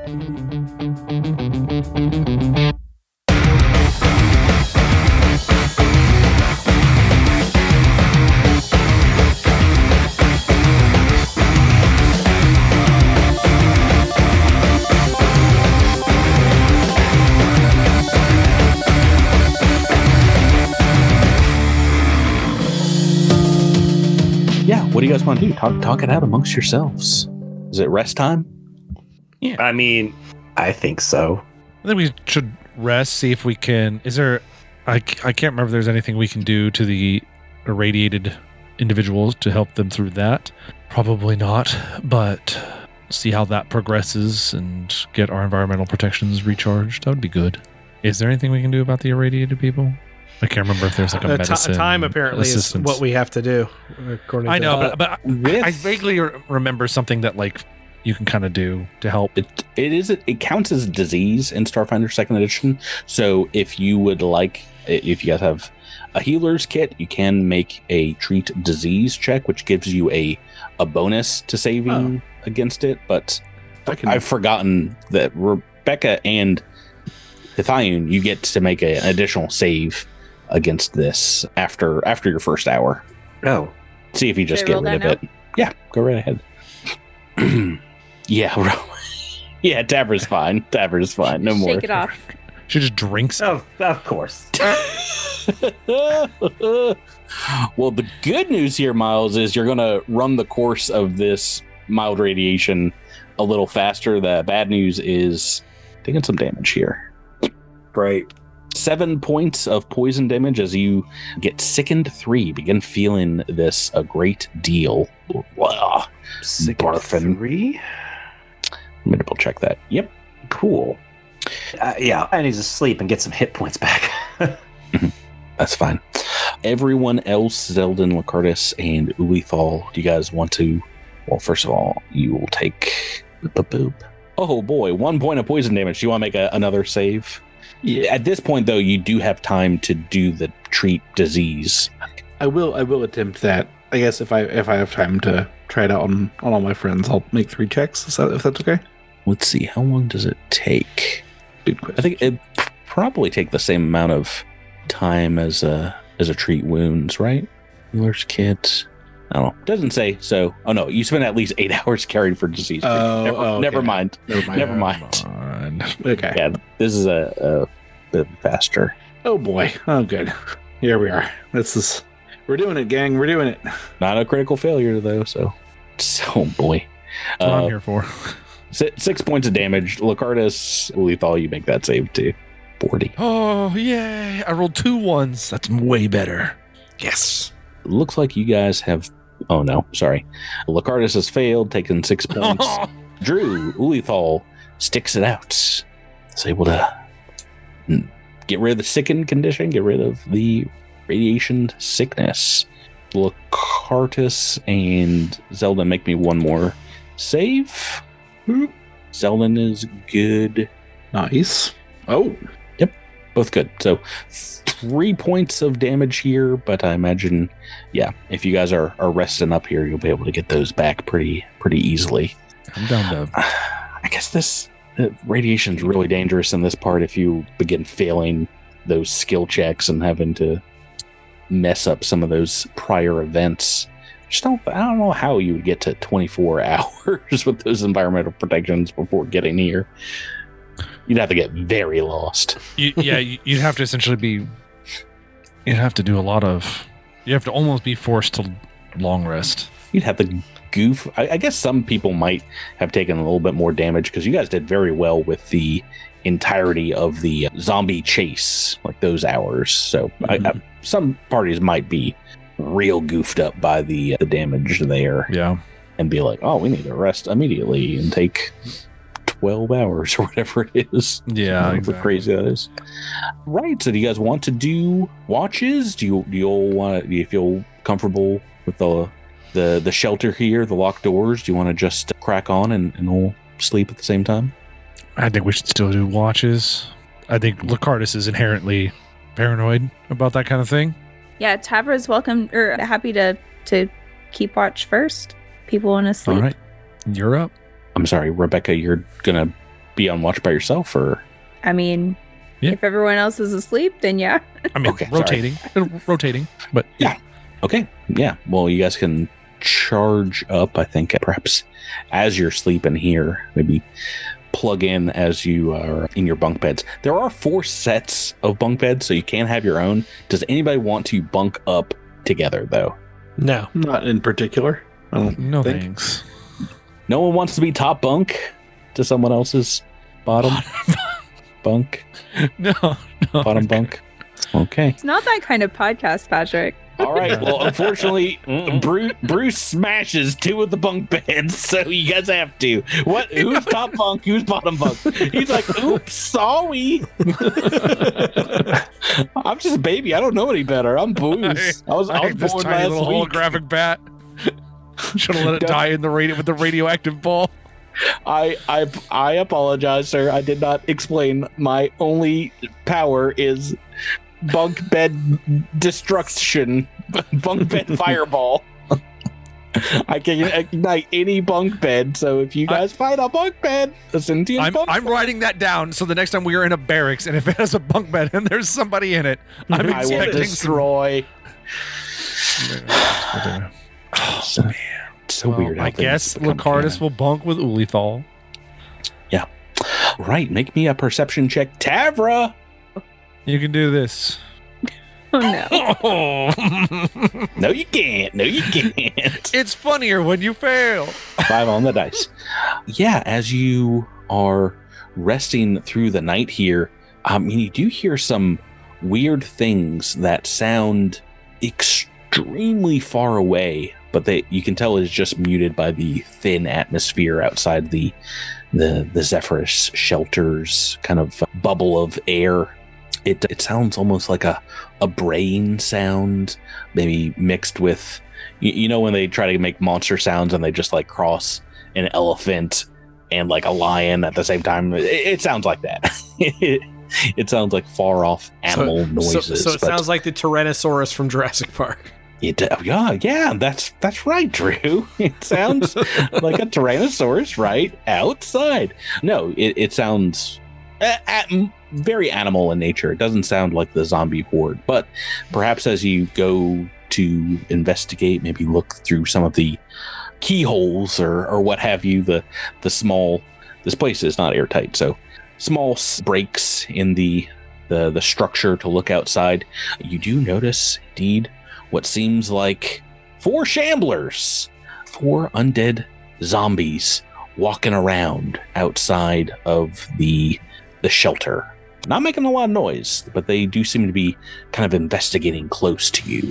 What do you guys want to do? Talk it out amongst yourselves. Is it rest time? Yeah. I mean, I think so. I think we should rest, see if we can... Is there... I can't remember if there's anything we can do to the irradiated individuals to help them through that. Probably not, but see how that progresses and get our environmental protections recharged. That would be good. Is there anything we can do about the irradiated people? I can't remember if there's like a medicine time apparently assistance. Is what we have to do. According I to know, but I vaguely remember something that like you can kind of do to help. It counts as disease in Starfinder 2nd Edition. So if you would like, if you guys have a healer's kit, you can make a treat disease check, which gives you a bonus to saving against it. But I've forgotten that Rebecca and Hithian, you get to make an additional save against this after your first hour. Oh. See if you just get rid of it. Yeah, go right ahead. Yeah, yeah, Tabra's fine. Tabra's fine. No more. Shake it off. She just drinks. Oh, of course. Well, the good news here, Miles, is you're going to run the course of this mild radiation a little faster. The bad news is taking some damage here. Great. 7 points of poison damage as you get sickened 3. Begin feeling this a great deal. Wow. Sickened 3? Let me double check that. Yep. Cool. Yeah, I need to sleep and get some hit points back. That's fine. Everyone else, Zeldin, Lacardis, and Ulithal, do you guys want to... Well, first of all, you will take... Boop. Oh boy, 1 point of poison damage. Do you want to make another save? Yeah. At this point, though, you do have time to do the treat disease. I will attempt that. I guess if I have time to try it out on all my friends, I'll make 3 checks. If that's okay. Let's see. How long does it take? Good question. I think it probably take the same amount of time as a treat wounds, right? Healer's kit. I don't know. Doesn't say. So, oh no, you spend at least 8 hours caring for disease. Never mind. Never mind. Okay. Yeah, this is a bit faster. Oh boy. Oh good. Here we are. We're doing it, gang. We're doing it. Not a critical failure though. So boy. That's what I'm here for. 6 points of damage. Lacardis, Ulithal, you make that save too. 40. Oh yay! I rolled 2 ones. That's way better. Yes. Looks like you guys have... Oh, no. Sorry. Lacardis has failed, taken 6 points. Drew, Ulithal, sticks it out. Is able to get rid of the sickened condition, get rid of the radiation sickness. Lacardis and Zeldin make me one more save. Zeldin is good. Nice. Oh. Yep. Both good. So 3 points of damage here, but I imagine, yeah, if you guys are resting up here, you'll be able to get those back pretty easily. I'm down to... I guess this radiation is really dangerous in this part if you begin failing those skill checks and having to mess up some of those prior events. I don't know how you would get to 24 hours with those environmental protections before getting here. You'd have to get very lost. You'd have to essentially be... You'd have to do a lot of... You have to almost be forced to long rest. You'd have to goof. I guess some people might have taken a little bit more damage because you guys did very well with the entirety of the zombie chase, like those hours. So some parties might be real goofed up by the damage there. Yeah. And be like, oh, we need to rest immediately and take 12 hours or whatever it is. Yeah, exactly. Crazy that is. Right. So do you guys want to do watches? Do you feel comfortable with the shelter here, the locked doors? Do you want to just crack on and all sleep at the same time? I think we should still do watches. I think Lacardis is inherently paranoid about that kind of thing. Yeah, Tavra's welcome or happy to keep watch first. People want to sleep. All right. You're up. I'm sorry, Rebecca, you're going to be on watch by yourself, or I mean, Yeah. if everyone else is asleep, then yeah. I mean, Okay, sorry. rotating, but okay, yeah. Well, you guys can charge up. I think perhaps as you're sleeping here, maybe plug in as you are in your bunk beds. There are 4 sets of bunk beds, so you can have your own. Does anybody want to bunk up together, though? No. Not in particular. I don't no think. thanks. No one wants to be top bunk to someone else's bottom bunk, No. bottom bunk. Okay. It's not that kind of podcast, Patrick. All right. Well, unfortunately, Bruce smashes 2 of the bunk beds, so you guys have to. What? Who's top bunk? Who's bottom bunk? He's like, "Oops, sorry. I'm just a baby. I don't know any better. I'm Bruce. I was this born tiny last little week. holographic bat. Should have let it die in the with the radioactive ball. I apologize, sir. I did not explain. My only power is bunk bed destruction, bunk bed fireball. I can ignite any bunk bed. So if you guys find a bunk bed, a sentient bunk I'm bed, writing that down. So the next time we are in a barracks, and if it has a bunk bed and there's somebody in it, I'm I will expecting destroy. some. So Well, weird. How I things guess become Lucardus canon. will bunk with Ulithal. Right. Make me a perception check, Tavra. You can do this. Oh no. Oh. No, you can't. No, you can't. It's funnier when you fail. 5 on the dice. Yeah, as you are resting through the night here, you do hear some weird things that sound extremely far away, but you can tell it's just muted by the thin atmosphere outside the Zephyrus shelter's kind of bubble of air. It sounds almost like a brain sound, maybe mixed with, you know, when they try to make monster sounds and they just like cross an elephant and like a lion at the same time. It sounds like that. It sounds like far off animal noises. So it sounds like the Tyrannosaurus from Jurassic Park. Yeah, that's right, Drew. It sounds like a Tyrannosaurus right outside. No, it sounds very animal in nature. It doesn't sound like the zombie horde, but perhaps as you go to investigate, maybe look through some of the keyholes or what have you, the small, this place is not airtight, so small breaks in the structure to look outside, you do notice indeed what seems like 4 shamblers, 4 undead zombies walking around outside of the shelter. Not making a lot of noise, but they do seem to be kind of investigating close to you.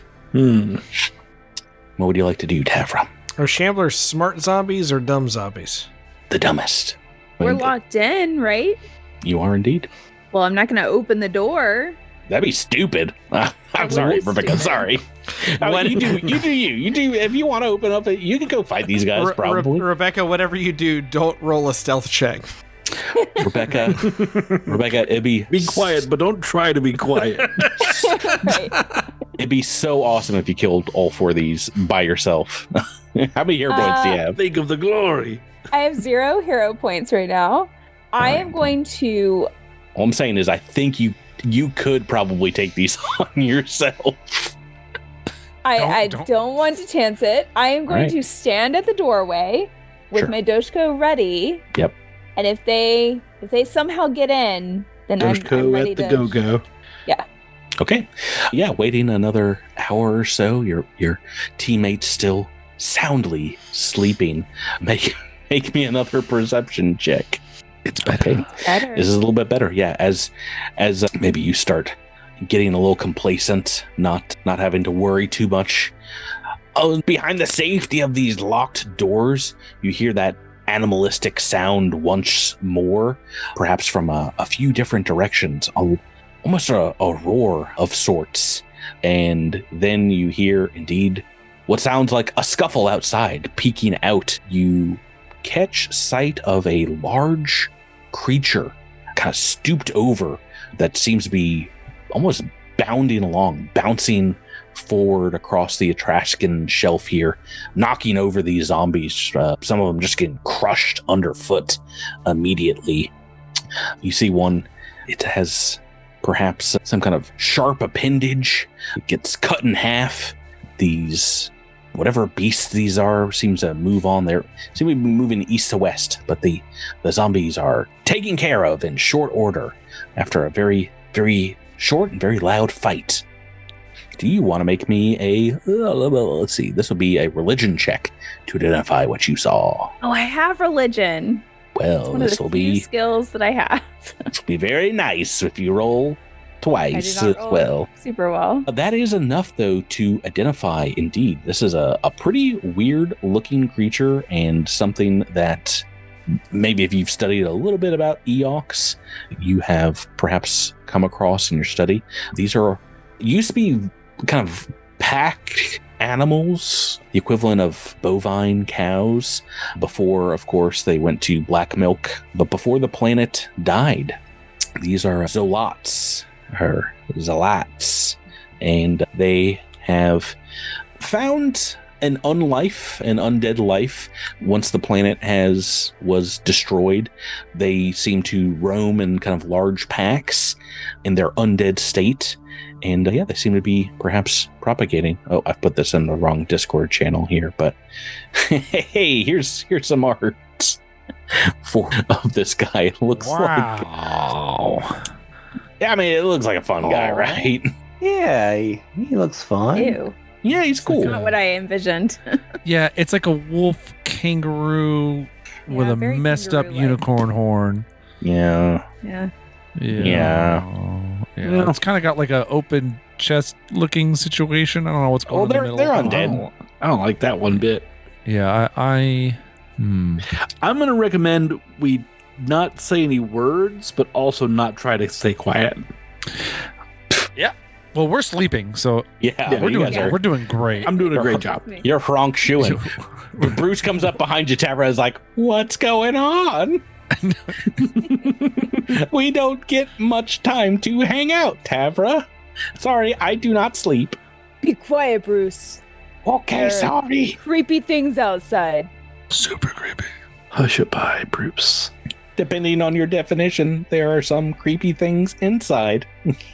What would you like to do, Tavra? Are Shamblers smart zombies or dumb zombies? The dumbest. We're locked in, right? You are indeed. Well, I'm not going to open the door. That'd be stupid. I'm That sorry, would be Rebecca. stupid. Sorry. You do. If you want to open up, you can go fight these guys. Probably, Rebecca, whatever you do, don't roll a stealth check. Rebecca. It'd be quiet, but don't try to be quiet. Right. It'd be so awesome if you killed all 4 of these by yourself. How many hero points do you have? Think of the glory. I have 0 hero points right now. I am going to. All I'm saying is, I think you could probably take these on yourself. I don't want to chance it. I am going Right. to stand at the doorway with Sure. my Doshko ready. Yep. And if they somehow get in, then I'm Doshko ready at the to. go-go. Okay. Yeah, waiting another hour or so. Your teammates still soundly sleeping. Make me another perception check. It's better. Better. This is a little bit better. Yeah, as maybe you start getting a little complacent, not having to worry too much. Oh, behind the safety of these locked doors, you hear that animalistic sound once more, perhaps from a few different directions, almost a roar of sorts. And then you hear indeed what sounds like a scuffle outside. Peeking out, you catch sight of a large creature kind of stooped over that seems to be almost bounding along, bouncing forward across the Etruscan shelf here, knocking over these zombies. Some of them just getting crushed underfoot immediately. You see one, it has perhaps some kind of sharp appendage. It gets cut in half. These, whatever beasts these are, seems to move on there. Seem to be moving east to west, but the zombies are taken care of in short order after a very, very short and very loud fight. Do you want to make me a, let's see, this will be a religion check to identify what you saw. Oh, I have religion. Well, this will be skills that I have. this will be very nice if you roll twice I did as not roll well. super well. That is enough, though, to identify, indeed, this is a pretty weird-looking creature and something that maybe if you've studied a little bit about Eox, you have perhaps come across in your study. These used to be kind of pack animals, the equivalent of bovine cows, before, of course, they went to black milk, but before the planet died. These are Zolots, or Zalats, and they have found an undead life. Once the planet was destroyed, they seem to roam in kind of large packs in their undead state. And they seem to be perhaps propagating. Oh, I've put this in the wrong Discord channel here, but hey, here's some art of this guy. It looks like, yeah, I mean, it looks like a fun guy, right? Yeah, he looks fun. Ew. Yeah, he's cool. Not what I envisioned. Yeah, it's like a wolf kangaroo with a very messed up kangaroo-like. unicorn horn. Yeah. Yeah. Yeah. It's kind of got like a open chest looking situation. I don't know what's going on. they're in the middle. undead. I don't like that one bit. Yeah, I'm going to recommend we not say any words, but also not try to stay quiet. Well, we're sleeping, so Yeah, we're you guys doing are. we're doing great. I'm doing a great job. You're Frank Schuin. Bruce comes up behind you, Tavra is like, what's going on? We don't get much time to hang out, Tavra. Sorry, I do not sleep. Be quiet, Bruce. Okay, Sure. sorry. Creepy things outside. Super creepy. Hush it by, Bruce. Depending on your definition, there are some creepy things inside.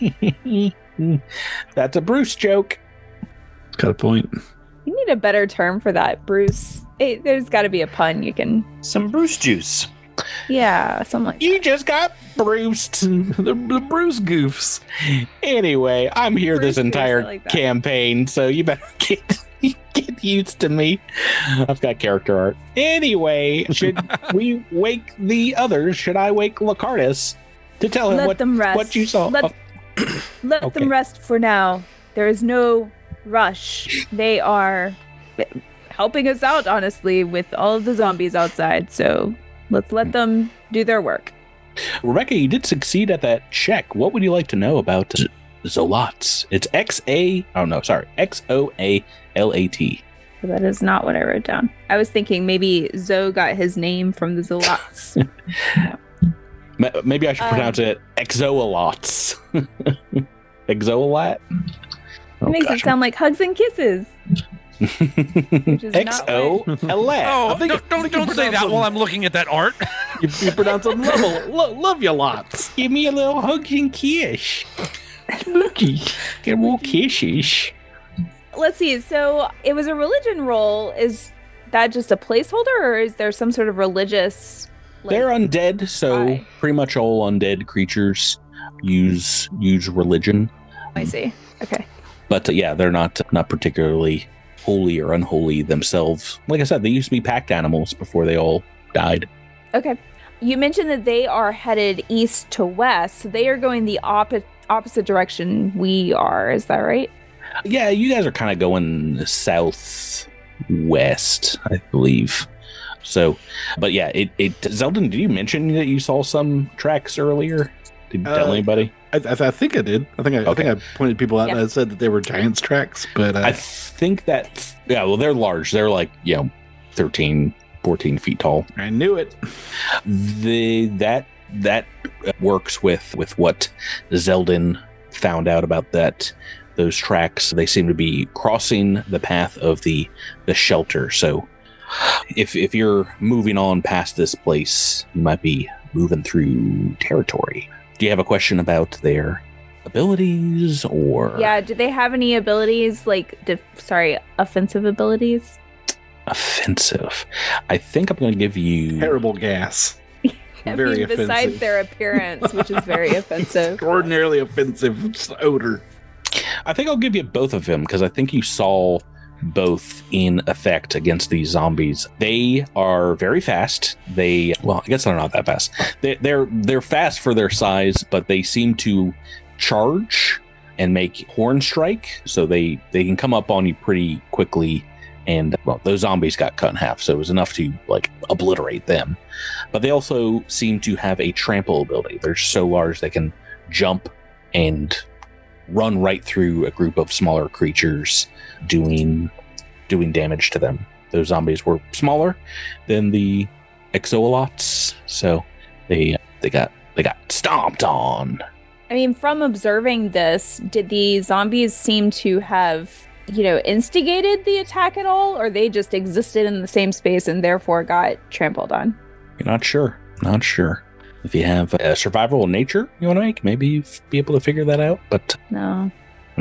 That's a Bruce joke. Got a point. You need a better term for that, Bruce. There's got to be a pun you can. Some Bruce juice. Yeah, something like that. You just got Bruced. the Bruce goofs. Anyway, I'm here Bruce this entire Bruce, I like that. campaign, so you better get used to me. I've got character art. Anyway, should we wake the others? Should I wake Lacardus to tell him Let them rest. what you saw? Let Okay. them rest for now. There is no rush. They are helping us out, honestly, with all of the zombies outside. So let's let them do their work. Rebecca, you did succeed at that check. What would you like to know about Zolots? It's Xoalat. So that is not what I wrote down. I was thinking maybe Zoe got his name from the Zolots. Maybe I should pronounce it Exoalots. Exoalat? It makes it sound like hugs and kisses. is not Exoalat. Oh, I think- don't say that while I'm looking at that art. You pronounce them love you lots. Give me a little hug and kiss. Get more kisses. Let's see. So it was a religion roll. Is that just a placeholder, or is there some sort of religious? They're undead, so Why? pretty much all undead creatures use religion. I see. Okay. But they're not particularly holy or unholy themselves. Like I said, they used to be packed animals before they all died. Okay. You mentioned that they are headed east to west. So they are going the opposite direction we are. Is that right? Yeah, you guys are kind of going southwest, I believe. So, but yeah, Zeldin, did you mention that you saw some tracks earlier? Did you tell anybody? I think I did. I think I pointed people out Yeah. and I said that they were Giants tracks, but I think that, well, they're large. They're like, 13, 14 feet tall. I knew it. That works with what Zeldin found out about that those tracks, they seem to be crossing the path of the shelter. So if you're moving on past this place, you might be moving through territory. Do you have a question about their abilities or? Yeah, do they have any abilities like, offensive abilities? Offensive. I think I'm going to give you. Terrible gas. I Very mean, offensive. besides their appearance, which is very offensive. Extraordinarily offensive odor. I think I'll give you both of them because I think you saw both in effect against these zombies. They are very fast. I guess they're not that fast. They're fast for their size, but they seem to charge and make horn strike, so they can come up on you pretty quickly. And those zombies got cut in half, so it was enough to like obliterate them. But they also seem to have a trample ability. They're so large they can jump and run right through a group of smaller creatures, doing damage to them. Those zombies were smaller than the exolots, so they got stomped on. I mean, from observing this, did the zombies seem to have, instigated the attack at all, or they just existed in the same space and therefore got trampled on? You're not sure. Not sure. If you have a survival nature you want to make, maybe you'd be able to figure that out, but... No.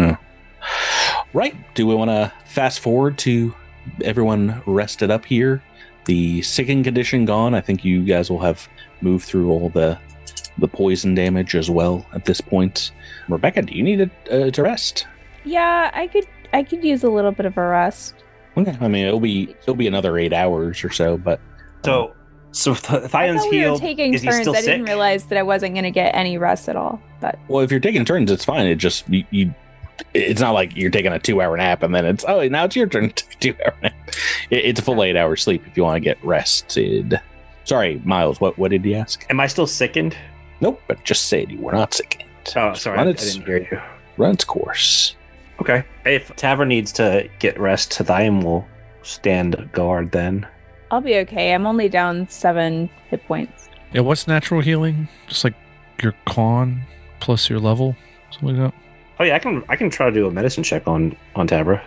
Right. Do we want to fast forward to everyone rested up here? The sickened condition gone. I think you guys will have moved through all the poison damage as well at this point. Rebecca, do you need to rest? Yeah, I could use a little bit of a rest. Okay. I mean, it'll be another 8 hours or so, but... So Thion's I thought we were healed. taking Is he turns. still I didn't sick? realize that I wasn't going to get any rest at all. But Well, if you're taking turns, it's fine. It just it's not like you're taking a 2-hour nap and then now it's your turn to take a 2-hour nap. It's a full 8 hour sleep if you want to get rested. Sorry, Miles. What did you ask? Am I still sickened? Nope, but just said you were not sickened. Oh, sorry, Run I its- didn't hear you. Run its course. Okay. If Tavern needs to get rest, Thion will stand guard then. I'll be okay. I'm only down 7 hit points. Yeah, what's natural healing? Just like your con plus your level, something like that. Oh yeah, I can try to do a medicine check on Tabra.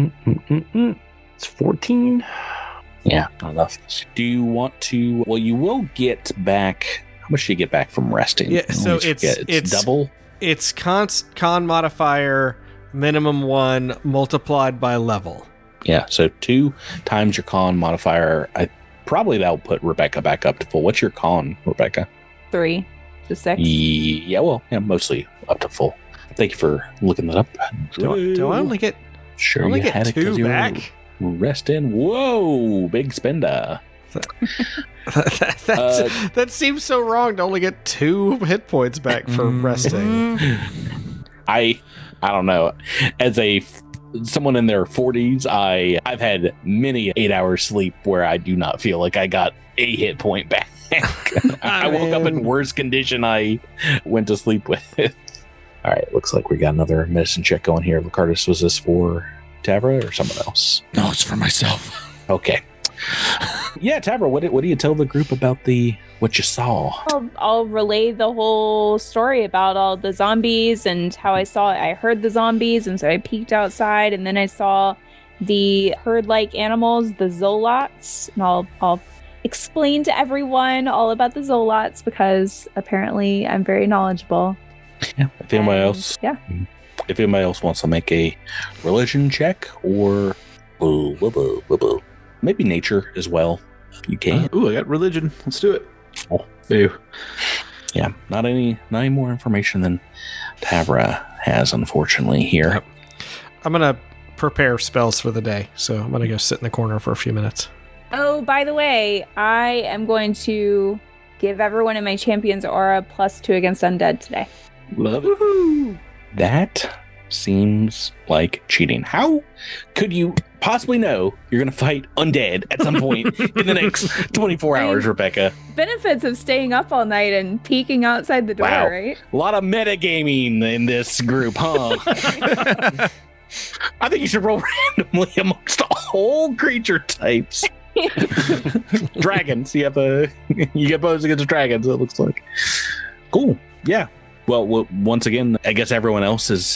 It's 14. Yeah, not enough. Do you want to? Well, you will get back. How much do you get back from resting? Yeah, I so always forget. it's double. It's con modifier minimum 1 multiplied by level. Yeah, so 2 times your con modifier. That'll put Rebecca back up to full. What's your con, Rebecca? 3 to 6. Yeah, mostly up to full. Thank you for looking that up. Do I only get Sure, I only you get had it 'cause 2 you were back? resting. Whoa, big spender. That seems so wrong to only get 2 hit points back for resting. I don't know. As someone in their 40s, I've had many 8-hour sleep where I do not feel like I got a hit point back. I woke up in worse condition I went to sleep with. All right, looks like we got another medicine check going here. Lucardus, was this for Tavra or someone else? No, it's for myself. Okay. Yeah, Tavra, what do you tell the group about what you saw? I'll relay the whole story about all the zombies and how I heard the zombies, and so I peeked outside, and then I saw the herd-like animals, the Zolots, and I'll explain to everyone all about the Zolots because apparently I'm very knowledgeable. Yeah. If anybody else wants to make a religion check or maybe nature as well, you can. Ooh, I got religion. Let's do it. Oh. Boo. Yeah, not any more information than Tavra has, unfortunately, here. Yep. I'm going to prepare spells for the day, so I'm going to go sit in the corner for a few minutes. Oh, by the way, I am going to give everyone in my champion's aura +2 against undead today. Love it. Woohoo! That seems like cheating. How could you possibly know you're going to fight undead at some point in the next 24 hours, Rebecca? Benefits of staying up all night and peeking outside the door, Wow. right? A lot of metagaming in this group, huh? I think you should roll randomly amongst all creature types. Dragons. You get bonus against dragons, it looks like. Cool. Yeah. Well, once again, I guess everyone else is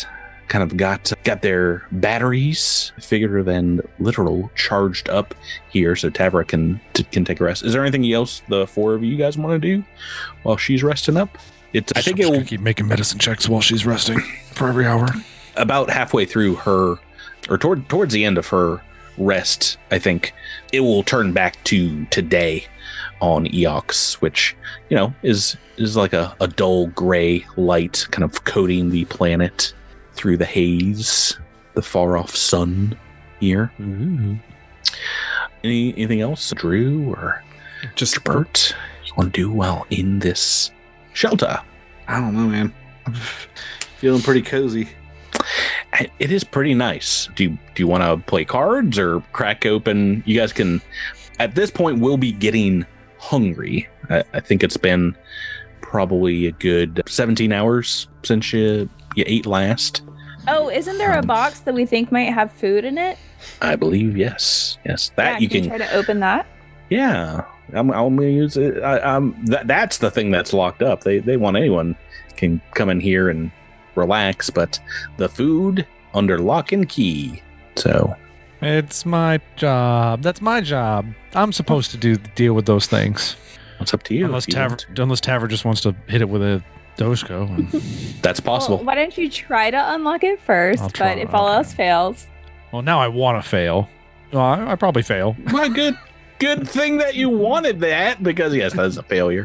kind of got their batteries, figurative and literal, charged up here, so Tavra can take a rest. Is there anything else the four of you guys want to do while she's resting up? I think it will keep making medicine checks while she's resting for every hour. About halfway through her, or towards the end of her rest, I think it will turn back to today on Eox, which, you know, is like a dull gray light kind of coating the planet through the haze, the far off sun here. Ooh. Anything else, Drew or Just Bert, you want to do while in this shelter? I don't know, man. I'm feeling pretty cozy. It is pretty nice. Do you want to play cards or crack open? You guys can. At this point, we'll be getting hungry. I think it's been probably a good 17 hours since you ate last. Oh, isn't there a box that we think might have food in it? I believe yes. That you can try to open that. Yeah, I'm gonna use it. That's the thing that's locked up. They want anyone can come in here and relax, but the food under lock and key. So It's my job. That's my job. I'm supposed to deal with those things. it's up to you. Unless if you want to. Tavra just wants to hit it with a Doshko. That's possible. Well, why don't you try to unlock it first? I'll try, But if all okay. else fails, Well, now I want to fail. Well, I probably fail. Well, good thing that you wanted that, because yes, that's a failure.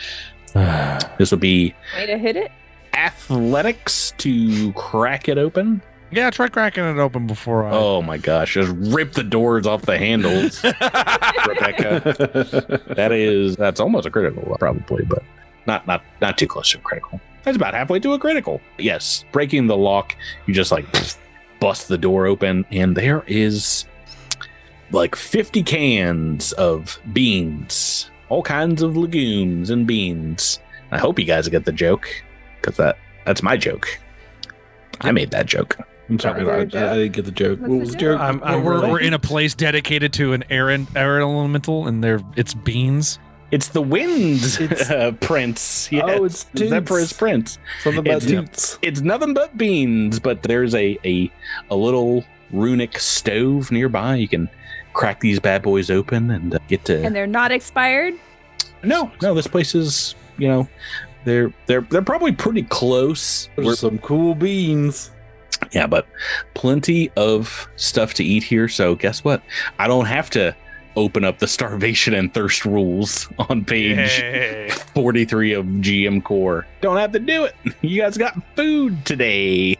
This would be way to hit it. athletics to crack it open. Yeah, try cracking it open before I... Oh my gosh, just rip the doors off the handles, Rebecca. That's almost a critical, probably, but not too close to a critical. That's about halfway to a critical. Yes, breaking the lock, you just like bust the door open, and there is like 50 cans of beans, all kinds of legumes and beans. I hope you guys get the joke, because that's my joke. I made that joke. I'm sorry, I didn't get the joke. What's What the was the joke? joke? We're in a place dedicated to an air elemental, and it's beans. It's the wind prince. Yes. Oh, it's Toots. Zephyrus Prince. Something about It's- Toots. It's nothing but beans, but there's a little runic stove nearby. You can crack these bad boys open and get to. And they're not expired. No, this place is, you know, they're probably pretty close. There's some cool beans. Yeah, but plenty of stuff to eat here. So guess what? I don't have to open up the starvation and thirst rules on page 43 of GM Core. Don't have to do it. You guys got food today.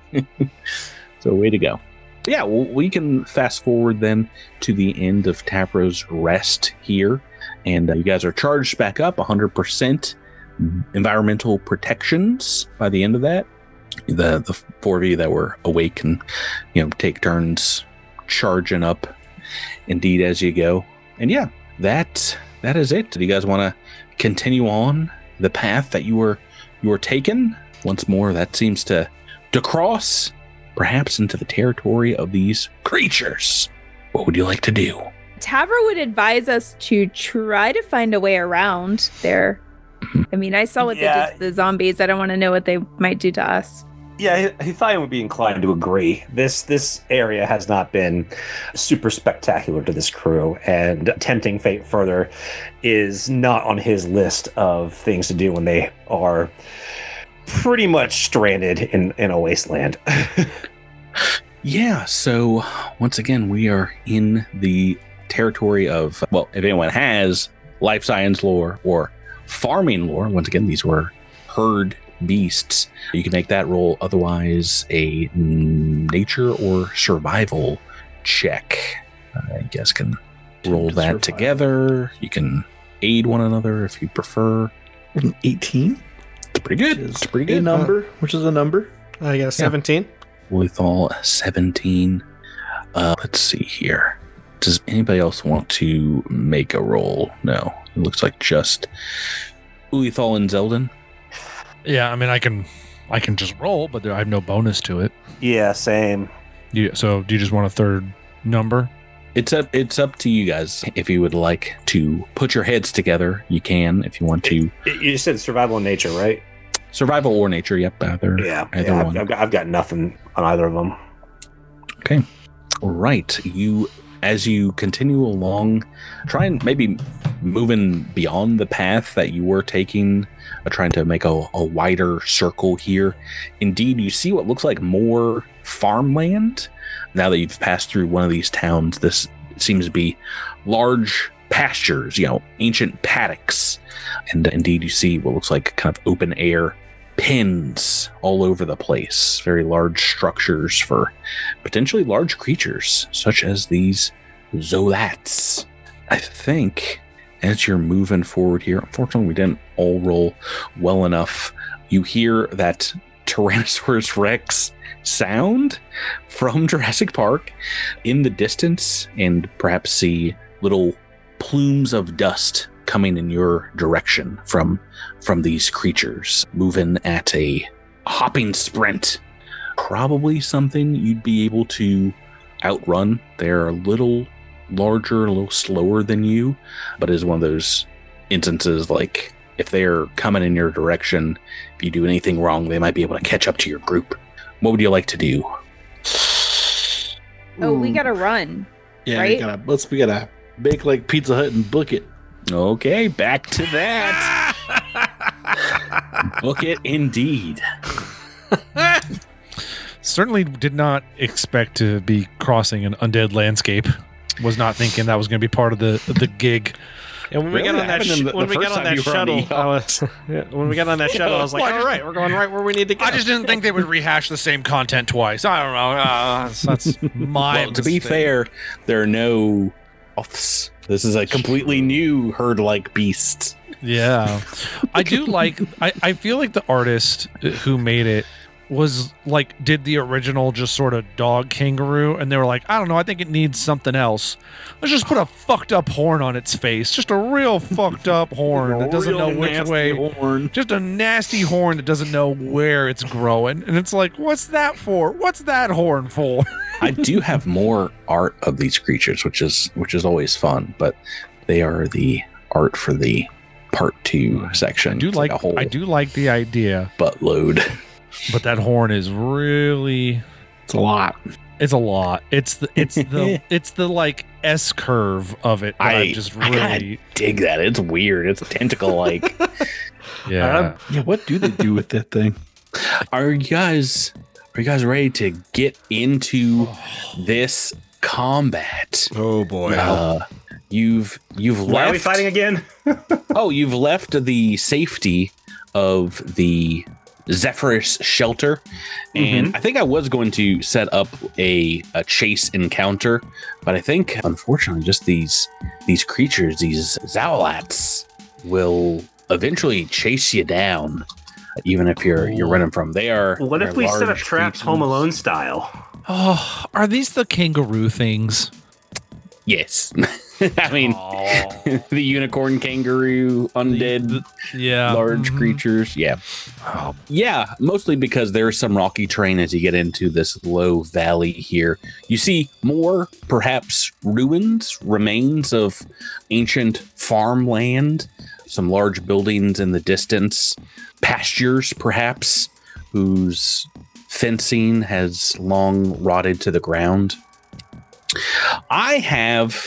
So way to go. Yeah, well, we can fast forward then to the end of Tavra's rest here. And you guys are charged back up 100% environmental protections by the end of that. The four of you that were awake can, you know, take turns charging up indeed as you go. And yeah, that is it. Do you guys want to continue on the path that you were taken? Once more, that seems to cross perhaps into the territory of these creatures. What would you like to do? Tavra would advise us to try to find a way around there. I mean, I saw what they did to the zombies. I don't want to know what they might do to us. Yeah, Hithian would be inclined to agree. This area has not been super spectacular to this crew, and tempting fate further is not on his list of things to do when they are pretty much stranded in a wasteland. Yeah, so once again, we are in the territory of, well, if anyone has life science lore or farming lore, once again, these were herd beasts. You can make that roll, otherwise a nature or survival check. You guys can roll that survival. together. You can aid one another if you prefer. 18. It's pretty good. It's pretty A good. number, which is a number. I got a 17. Ulithal 17. Let's see here. Does anybody else want to make a roll? No. It looks like just Ulithal and Zeldin. Yeah, I mean, I can just roll, but I have no bonus to it. Yeah, same. So do you just want a third number? It's up to you guys. If you would like to put your heads together, you can. If you want to. You said survival in nature, right? Survival or nature, yep. Either one. I've got nothing on either of them. Okay. Right. As you continue along, try and maybe moving beyond the path that you were taking, trying to make a wider circle here. Indeed, you see what looks like more farmland. Now that you've passed through one of these towns, this seems to be large pastures, ancient paddocks. And indeed, you see what looks like kind of open air pens all over the place. Very large structures for potentially large creatures, such as these Zolats. I think as you're moving forward here, unfortunately, we didn't all roll well enough. You hear that Tyrannosaurus Rex sound from Jurassic Park in the distance, and perhaps see little plumes of dust coming in your direction from these creatures, moving at a hopping sprint. Probably something you'd be able to outrun. They're a little larger, a little slower than you, but is one of those instances like if they're coming in your direction, if you do anything wrong, they might be able to catch up to your group. What would you like to do? Oh, we gotta run. Yeah, right? we gotta bake like Pizza Hut and book it. Okay, back to that. Book it indeed. Certainly did not expect to be crossing an undead landscape. Was not thinking that was going to be part of the gig. And when we got on that shuttle, I was like, all right, we're going right where we need to go. I just didn't think they would rehash the same content twice. I don't know. That's my Well, to be fair, there are no oths. This is a completely new herd-like beast. Yeah. I feel like the artist who made it was like, did the original just sort of dog kangaroo, and they were like, I don't know, I think it needs something else. Let's just put a fucked up horn on its face. Just a real fucked up horn that doesn't know which way. Horn. Just a nasty horn that doesn't know where it's growing. And it's like, what's that for? What's that horn for? I do have more art of these creatures, which is always fun, but they are the art for the part 2 section. I do like the idea, buttload. But that horn is really, it's a lot. It's a lot. It's the like S curve of it. I really dig that. It's weird. It's tentacle like. Yeah. What do they do with that thing? Are you guys ready to get into this combat? Oh boy. You've left. Why are we fighting again? You've left the safety of the Zephyrus shelter, and I think I was going to set up a chase encounter, but I think unfortunately just these creatures, these Zolats, will eventually chase you down, even if you're running from. They are. What if we set up traps creatures. Home Alone style? Oh, are these the kangaroo things? Yes. I mean, the unicorn, kangaroo, undead, large creatures. Yeah. Yeah, mostly because there's some rocky terrain as you get into this low valley here. You see more, perhaps, remains of ancient farmland, some large buildings in the distance, pastures, perhaps, whose fencing has long rotted to the ground. I have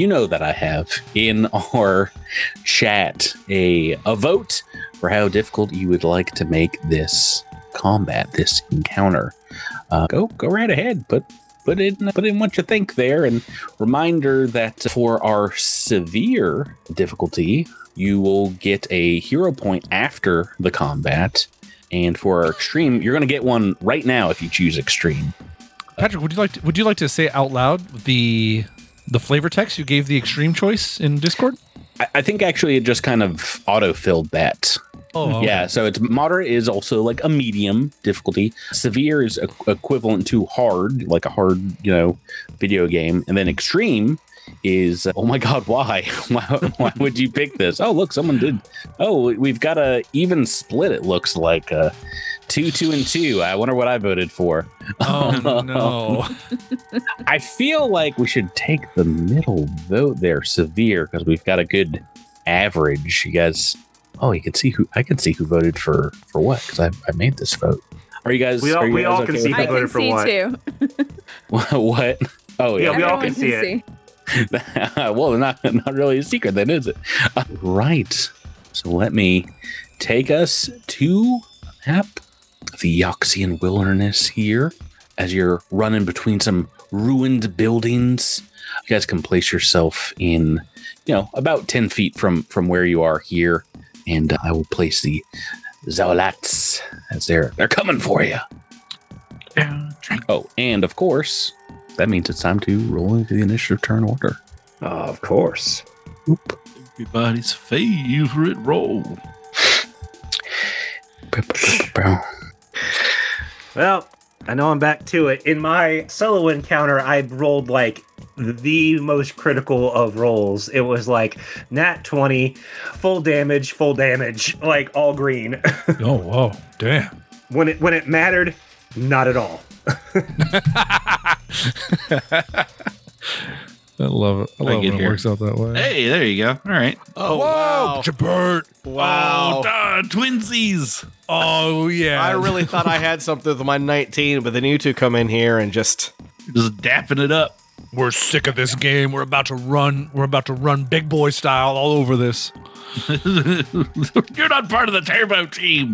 in our chat a vote for how difficult you would like to make this combat, this encounter. Go right ahead. Put in what you think there, and reminder that for our severe difficulty, you will get a hero point after the combat, and for our extreme, you're going to get one right now if you choose extreme. Patrick, would you like to say out loud the flavor text you gave the extreme choice in Discord? I think actually it just kind of auto-filled that. Oh, okay. Yeah. So it's moderate is also like a medium difficulty. Severe is equivalent to hard, like a hard, video game. And then extreme is, oh my God, why? Why would you pick this? Oh, look, someone did. Oh, we've got a even split. It looks like 2, 2, and 2. I wonder what I voted for. Oh no! I feel like we should take the middle vote there, severe, because we've got a good average. You guys Oh, you can see who voted for what? Because I made this vote. Are you guys? We all can see who I can voted for see what. too. What? Oh yeah, we all Everyone can see it. Well, not really a secret, then, is it? Right. So let me take us to the Yoxian wilderness here. As you're running between some ruined buildings, you guys can place yourself in, about 10 feet from where you are here, and I will place the Zealots as they're coming for you. Oh, and of course, that means it's time to roll into the initiative turn order. Of course. Oop. Everybody's favorite roll. Well, I know I'm back to it. In my solo encounter, I rolled like the most critical of rolls. It was like nat 20, full damage, like all green. Oh, whoa. Damn. When it mattered, not at all. I love it. I love when it works out that way. Hey, there you go. All right. Oh, wow. Jabert. Wow. Oh, twinsies. Oh, yeah. I really thought I had something with my 19, but then you two come in here and just dapping it up. We're sick of this game. We're about to run big boy style all over this. You're not part of the turbo team.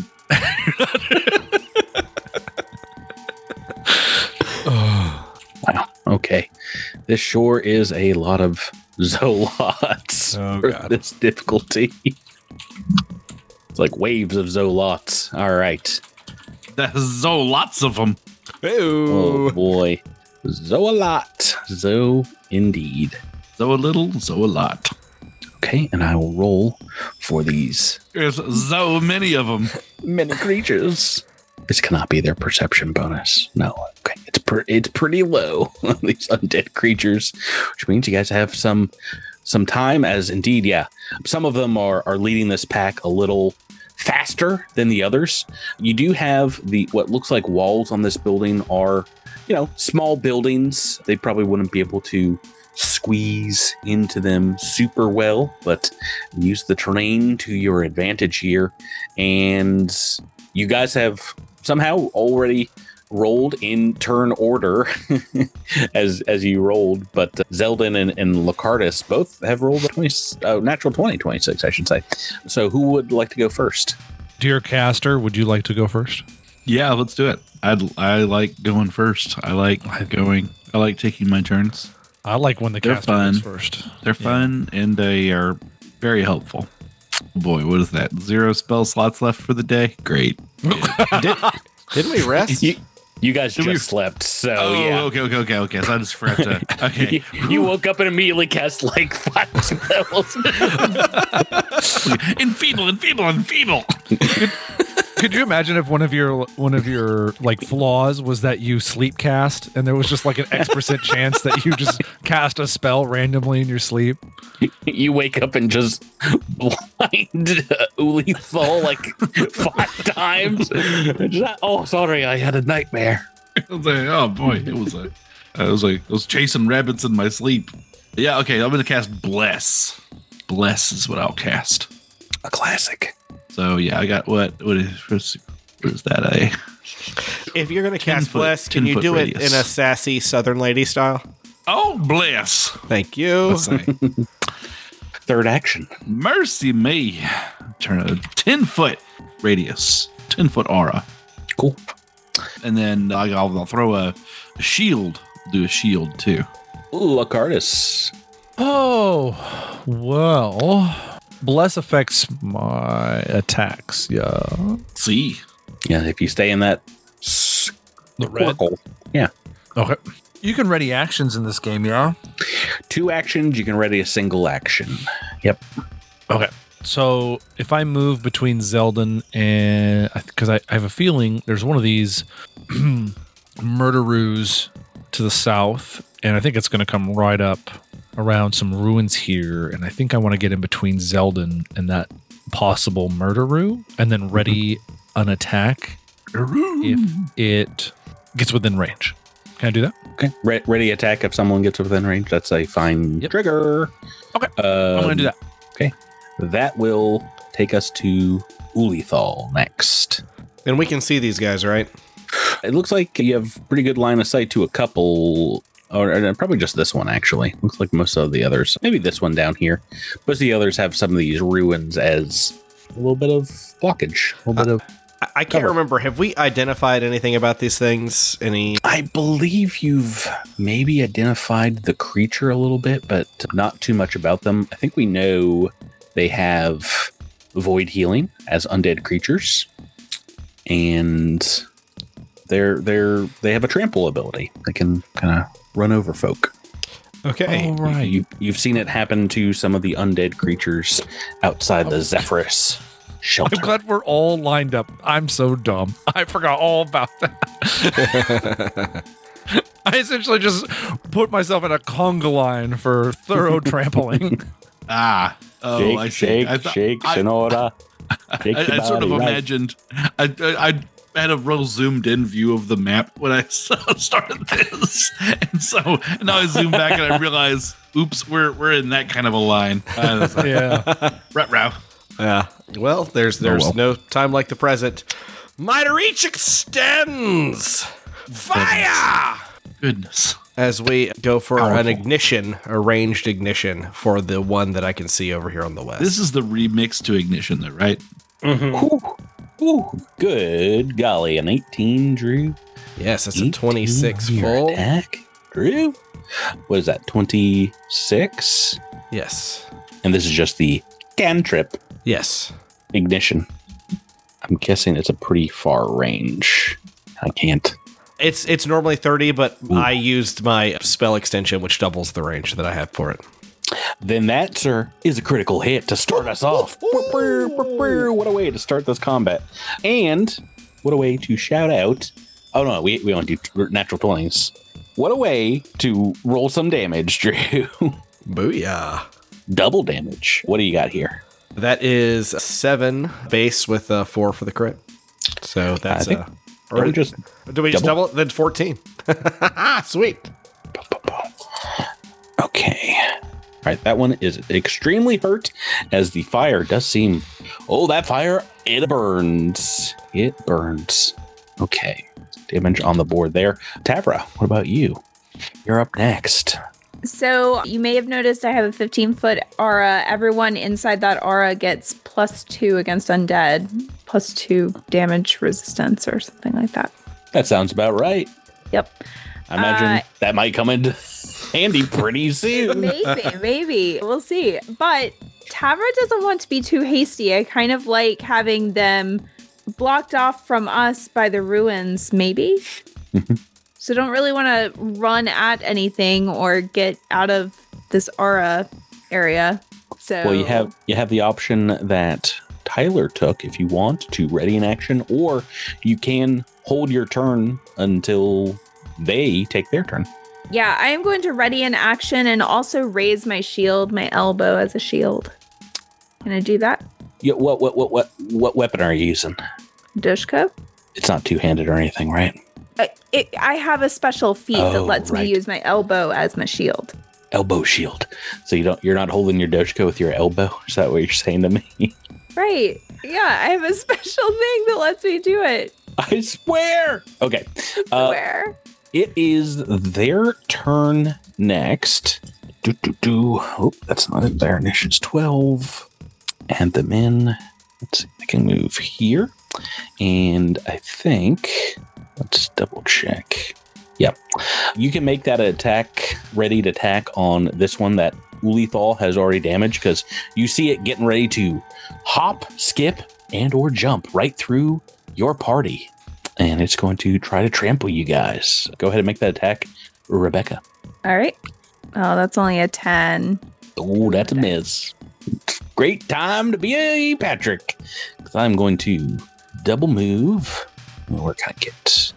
Wow. Okay. This sure is a lot of Zolots for this difficulty. It's like waves of Zolots. All right. There's so lots of them. Oh boy. Zoalot. Zo indeed. So a little, so a lot. Okay, and I will roll for these There's so many of them. many creatures. This cannot be their perception bonus. No. Okay, it's pretty low. These undead creatures, which means you guys have some time. As indeed, yeah, some of them are leading this pack a little faster than the others. You do have what looks like walls on this building are, small buildings. They probably wouldn't be able to squeeze into them super well, but use the terrain to your advantage here. And you guys have somehow already rolled in turn order as you rolled, but Zeldin and Lacardis both have rolled a natural 20, 26, I should say. So who would like to go first? Dear caster, would you like to go first? Yeah, let's do it. I like going first. I like taking my turns. I like when the caster goes first. They're fun and they are very helpful. Boy, what is that? 0 spell slots left for the day? Great. Didn't we rest? You guys just slept, so yeah. Okay. So I just forgot to. Okay. You woke up and immediately cast like 5 spells. Enfeeble. Could you imagine if one of your like flaws was that you sleep cast and there was just like an X% chance that you just cast a spell randomly in your sleep? You wake up and just blind Ulithal like 5 times. Oh, sorry, I had a nightmare. I was like, oh boy, I was chasing rabbits in my sleep. Yeah, okay, I'm gonna cast Bless. Bless is what I'll cast. A classic. So yeah, I got what is that? If you're gonna cast Bless, can you do it in a sassy Southern lady style? Oh, Bless! Thank you. Third action. Mercy me! Turn a 10-foot radius, 10-foot aura. Cool. And then I'll throw a shield. Do a shield too. Ooh, Lacardis. Oh, well. Bless affects my attacks, yeah. See? Yeah, if you stay in that the red. Yeah. Okay. You can ready actions in this game, yeah? 2 actions, you can ready a single action. Yep. Okay. So if I move between Zeldin and... Because I have a feeling there's one of these murderoos to the south, and I think it's going to come right up around some ruins here, and I think I want to get in between Zeldin and that possible murderoo, and then ready an attack if it gets within range. Can I do that? Okay. Ready attack if someone gets within range. That's a fine trigger. Okay. I'm going to do that. Okay. That will take us to Ulithal next. And we can see these guys, right? It looks like you have pretty good line of sight to a couple, or probably just this one, actually. Looks like most of the others. Maybe this one down here. Most of the others have some of these ruins as a little bit of blockage. A little bit of... I can't remember. Have we identified anything about these things? I believe you've maybe identified the creature a little bit, but not too much about them. I think we know they have void healing as undead creatures, and they have a trample ability. They can kind of run over folk. Okay. All right. You've seen it happen to some of the undead creatures outside the Zephyrus shelter. I'm glad we're all lined up. I'm so dumb. I forgot all about that. I essentially just put myself in a conga line for thorough trampling. Shake, I see. Shake, Sonora. I sort of imagined. I had a real zoomed in view of the map when I started this, and so now I zoom back and I realize, oops, we're in that kind of a line. Yeah. Ruh-roh. Yeah. Well, there's no time like the present. My reach extends. Fire! Goodness. As we go for an ignition, a ranged ignition for the one that I can see over here on the west. This is the remix to Ignition, though, right? Mm-hmm. Ooh, good golly, an 18, Drew. Yes, that's a 26 full attack, Drew. What is that? 26. Yes. And this is just the cantrip. Yes. Ignition. I'm guessing it's a pretty far range. I can't. It's normally 30, but I used my spell extension, which doubles the range that I have for it. Then that, sir, is a critical hit to start us off. What a way to start this combat. And what a way to shout out. Oh, no, we want to do natural 20s. What a way to roll some damage, Drew. Booyah. Double damage. What do you got here? That is 7 base with 4 for the crit. So that's do we just double it? Then 14. Sweet. Okay. All right, that one is extremely hurt as the fire does seem... Oh, that fire, it burns. It burns. Okay. Damage on the board there. Tavra, what about you? You're up next. So you may have noticed I have a 15-foot aura. Everyone inside that aura gets +2 against undead, +2 damage resistance or something like that. That sounds about right. Yep. I imagine that might come into handy pretty soon. Maybe. We'll see. But Tavra doesn't want to be too hasty. I kind of like having them blocked off from us by the ruins, maybe? So don't really want to run at anything or get out of this aura area. So well, you have the option that Tyler took if you want to ready an action, or you can hold your turn until they take their turn. Yeah, I am going to ready an action and also raise my shield, my elbow as a shield. Can I do that? Yeah. What weapon are you using? Dushka? It's not two-handed or anything, right? I have a special feat that lets me use my elbow as my shield. Elbow shield. So you're not holding your Doshka with your elbow? Is that what you're saying to me? Right. Yeah, I have a special thing that lets me do it. I swear. Okay. I swear. It is their turn next. Oh, that's not it. Their initiative's 12. And the men. Let's see. I can move here. And I think... Let's double check. Yep. You can make that attack, ready to attack on this one that Ulithal has already damaged, because you see it getting ready to hop, skip, and or jump right through your party. And it's going to try to trample you guys. Go ahead and make that attack, Rebecca. All right. Oh, that's only a 10. Oh, that's a miss. Great time to be a Patrick. Because I'm going to double move. Where can I get?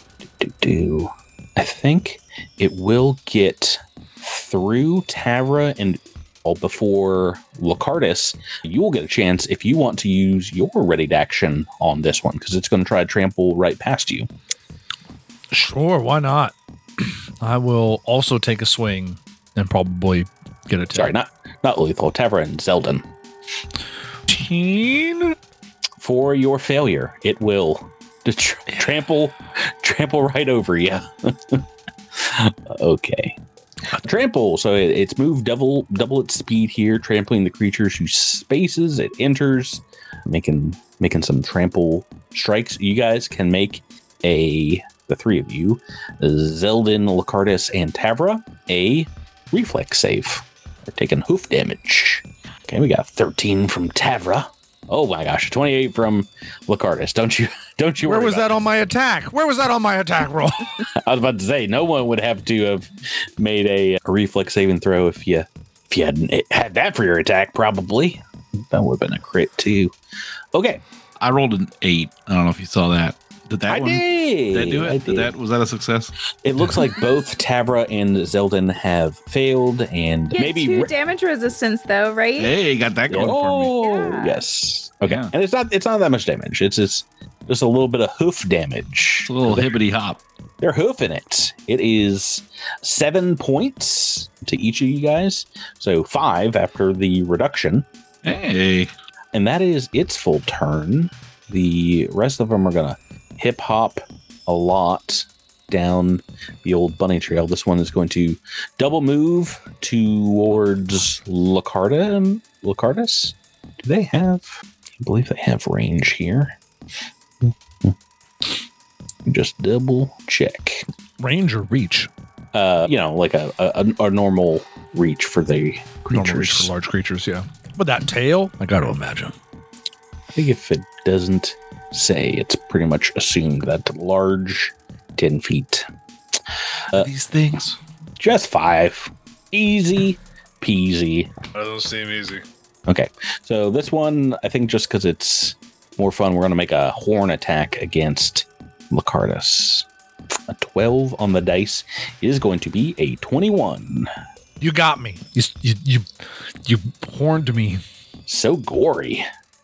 I think it will get through Tavra and before Lacardis. You will get a chance if you want to use your ready action on this one, because it's going to try to trample right past you. Sure, why not? I will also take a swing and probably get a 10. Sorry, not Lethal, Tavra and Zeldin. 19 for your failure. It will trample right over you. Okay. Trample. So it's moved double its speed here, trampling the creatures whose spaces it enters, making some trample strikes. You guys can make the three of you, Zeldin, Lacardus, and Tavra, a reflex save. They're taking hoof damage. Okay, we got 13 from Tavra. Oh my gosh, 28 from Lacardus. Don't you Where worry was about that on my attack? Where was that on my attack roll? I was about to say, no one would have to have made a reflex saving throw if you hadn't had that for your attack, probably. That would have been a crit too. Okay. I rolled an 8. I don't know if you saw that. Did that one? Did that do it? Was that a success? It looks like both Tavra and Zeldin have failed, and Get maybe 2 damage resistance though, right? Hey, got that going for me. Yeah. Yes. Okay. Yeah. And it's not that much damage. It's just a little bit of hoof damage. It's a little hippity hop. They're hoofing it. It is 7 points to each of you guys. So 5 after the reduction. Hey. And that is its full turn. The rest of them are going to hip hop a lot down the old bunny trail. This one is going to double move towards Lacardus. Do they have? I believe they have range here. Just double check. Range or reach? Like a normal reach for the Normal reach creatures. for large creatures, yeah. But that tail, I got to imagine. I think if it doesn't say, it's pretty much assumed that large 10 feet. These things. Just 5. Easy peasy. That doesn't seem easy. Okay. So this one, I think just because it's more fun, we're going to make a horn attack against Lacardus. A 12 on the dice is going to be a 21. You got me. You horned me. So gory.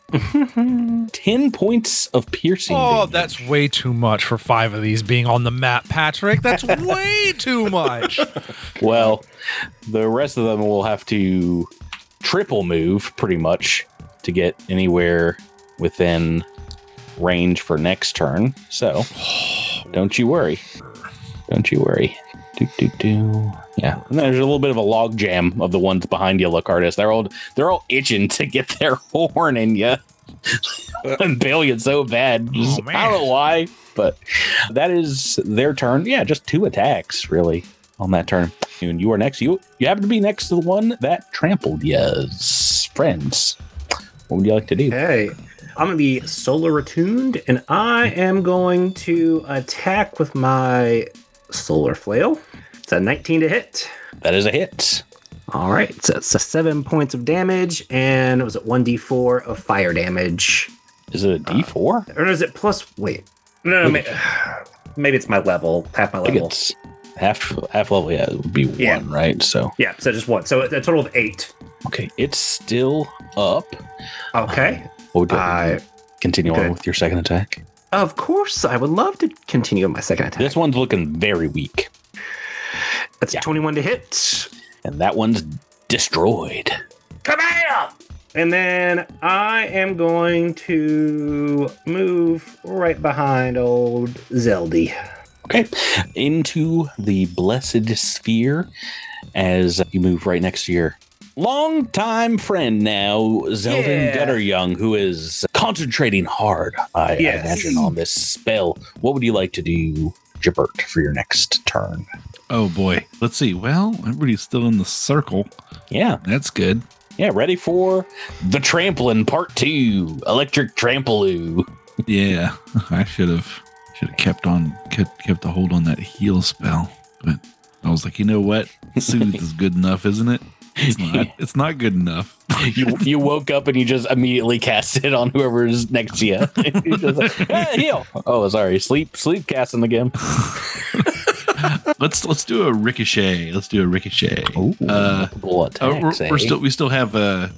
10 points of piercing. Oh, damage. that's way too much for 5 of these being on the map, Patrick. That's way too much. Well, the rest of them will have to triple move pretty much to get anywhere within range for next turn. So don't you worry. Don't you worry. Yeah. And there's a little bit of a log jam of the ones behind you, Lacardus. They're all itching to get their horn in you. And bail you so bad. Oh, man. I don't know why, but that is their turn. Yeah, just 2 attacks really on that turn. And you are next. You happen to be next to the one that trampled yes. Friends. What would you like to do? Hey, I'm going to be solar attuned, and I am going to attack with my solar flail. It's a 19 to hit. That is a hit. All right, so it's 7 points of damage, and it was at 1d4 of fire damage. Is it a D4? Or is it plus? Wait, no, maybe it's my level, half my I think level. it's half level. Yeah, it would be 1, right? So Yeah, so just 1. So a total of 8. okay, it's still up. Okay. What would you continue on good. with your second attack? Of course, I would love to continue with my second attack. This one's looking very weak, That's 21 to hit. and that one's destroyed. Come here! And then I am going to move right behind old Zeldy. Okay, into the blessed sphere as you move right next to your longtime friend now, Zeldin Gutteryoung, who is concentrating hard, I imagine, on this spell. What would you like to do, Jabert, for your next turn? Oh boy. Let's see. Well, everybody's still in the circle. Yeah, That's good. yeah, ready for the Tramplin' Part 2, Electric Tramploo. Yeah. I should have kept the hold on that heal spell. But I was like, you know what? Soothe is good enough, isn't it? It's not good enough. You woke up and you just immediately cast it on whoever's next to you. You're just like, heal. Oh, sorry. Sleep casting again. Let's do a ricochet. Ooh, multiple attacks, We still have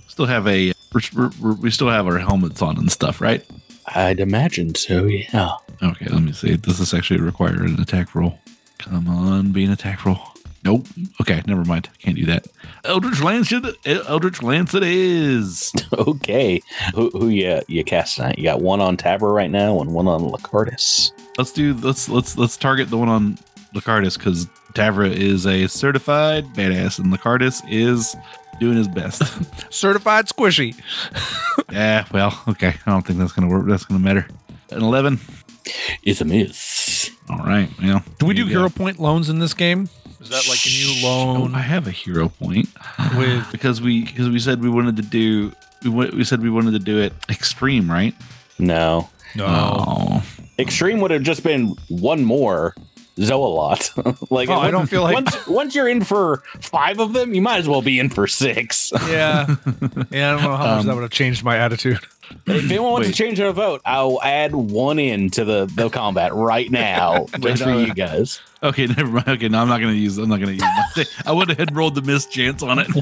our helmets on and stuff, right? I'd imagine so, yeah. Okay, let me see. Does this actually require an attack roll? Come on, be an attack roll. Nope. Okay, never mind. Can't do that. Eldritch Lance it is. Okay. Who you casting at? You got one on Tavra right now and one on Lacardis. Let's target the one on Lacardis because Tavra is a certified badass and Lacardis is doing his best. Certified squishy. Yeah, well, okay. I don't think that's gonna work. That's gonna matter. An 11 is a miss. All right. Well, do we do hero point loans in this game? Is that like a new loan? I have a hero point because we said we wanted to do we said we wanted to do it extreme, right? No. Oh. Extreme would have just been one more Zoalot. Like, I don't feel like once you're in for 5 of them, you might as well be in for 6. Yeah. I don't know how much that would have changed my attitude. If anyone wants to change their vote, I'll add 1 into the combat right now just for you guys. Okay, never mind. Okay, no, I'm not gonna use my thing. I would have rolled the miss chance on it.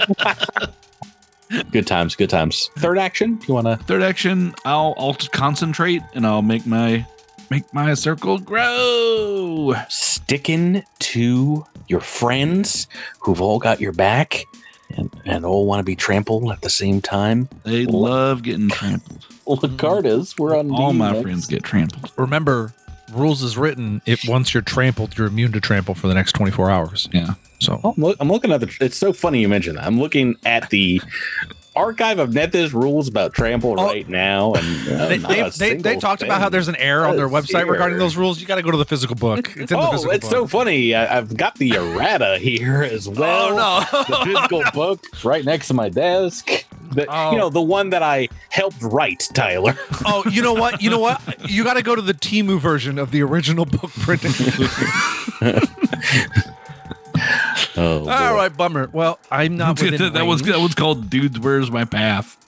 Good times. Third action? You wanna? Third action, I'll concentrate and I'll make my circle grow. Sticking to your friends who've all got your back and all want to be trampled at the same time. They love getting trampled. Lacardis, we're on all my next. friends get trampled. Remember, rules is written. If once you're trampled, you're immune to trample for the next 24 hours. Yeah. So I'm looking at it's so funny you mentioned that. I'm looking at the archive of Nethys rules about trample right now, and they talked about how there's an error on their website regarding those rules. You got to go to the physical book. It's in the physical book. So funny. I've got the errata here as well. Oh no, the physical book right next to my desk. The one that I helped write, Tyler. Oh, you know what? You got to go to the Temu version of the original book printing. Oh, all right, bummer. Well, I'm not within that one's called Dudes, Where's My Path?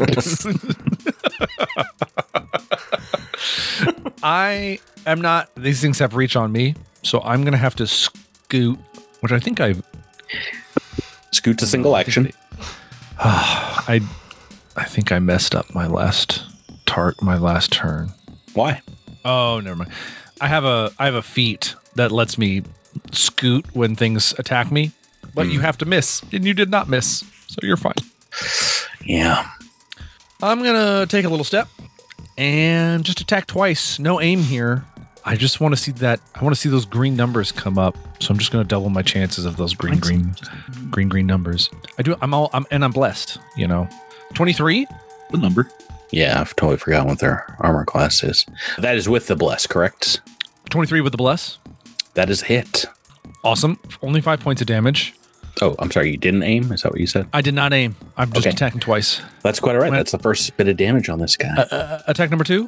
I am not. These things have reach on me, so I'm going to have to scoot, which I think I've... Scoot to single action. I think I messed up my last turn. Why? Oh, never mind. I have a feat that lets me scoot when things attack me, but you have to miss, and you did not miss, so you're fine. Yeah. I'm gonna take a little step and just attack twice. No aim here. I just want to see that. I want to see those green numbers come up, so I'm just gonna double my chances of those green numbers. I do. I'm blessed. 23. The number. Yeah, I've totally forgotten what their armor class is. That is with the bless, correct? 23 with the bless. That is a hit. Awesome. Only 5 points of damage. Oh, I'm sorry. You didn't aim? Is that what you said? I did not aim. I'm just attacking twice. That's quite all right. That's the first bit of damage on this guy. Attack number 2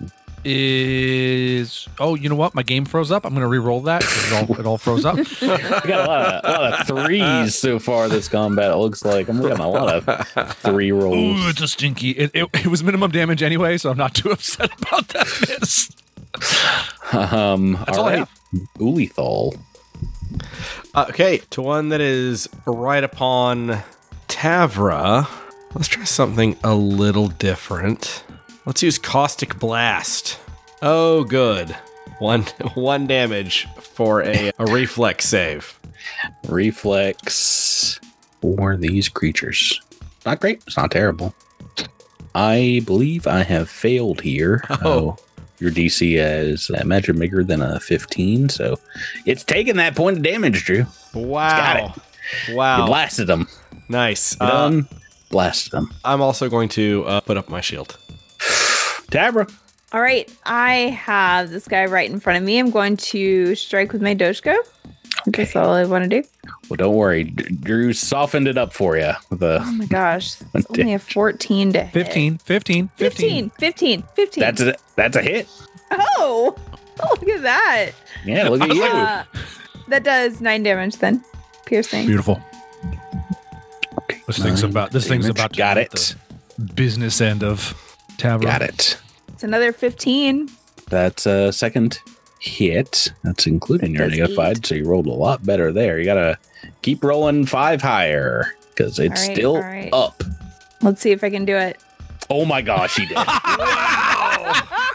is... Oh, you know what? My game froze up. I'm going to re-roll that. It all froze up. We got a lot of 3s so far this combat, it looks like. I'm getting a lot of 3 rolls. Ooh, it's a stinky. It was minimum damage anyway, so I'm not too upset about that miss. That's all I have. Ulithal. Okay, to one that is right upon Tavra. Let's try something a little different. Let's use Caustic Blast. Oh, good. One damage for a reflex save. Reflex for these creatures. Not great. It's not terrible. I believe I have failed here. Oh. Your DC is, I imagine, bigger than a 15, so it's taking that point of damage, Drew. Wow. Wow. You blasted them. Nice. Blasted them. I'm also going to put up my shield. Tavra. All right. I have this guy right in front of me. I'm going to strike with my Doshko. Okay. That's all I want to do. Well, don't worry. Drew softened it up for you. Oh my gosh. It's only a 14 to hit. 15. That's a hit. Oh, look at that. Yeah, look at you. That does 9 damage then. Piercing. Beautiful. Okay. This thing's about to got it. The business end of Tavra. Got it. It's another 15. That's a second hit. That's including your negatified, so you rolled a lot better there. You gotta keep rolling 5 higher because it's still up. Let's see if I can do it. Oh my gosh, he did. Wow.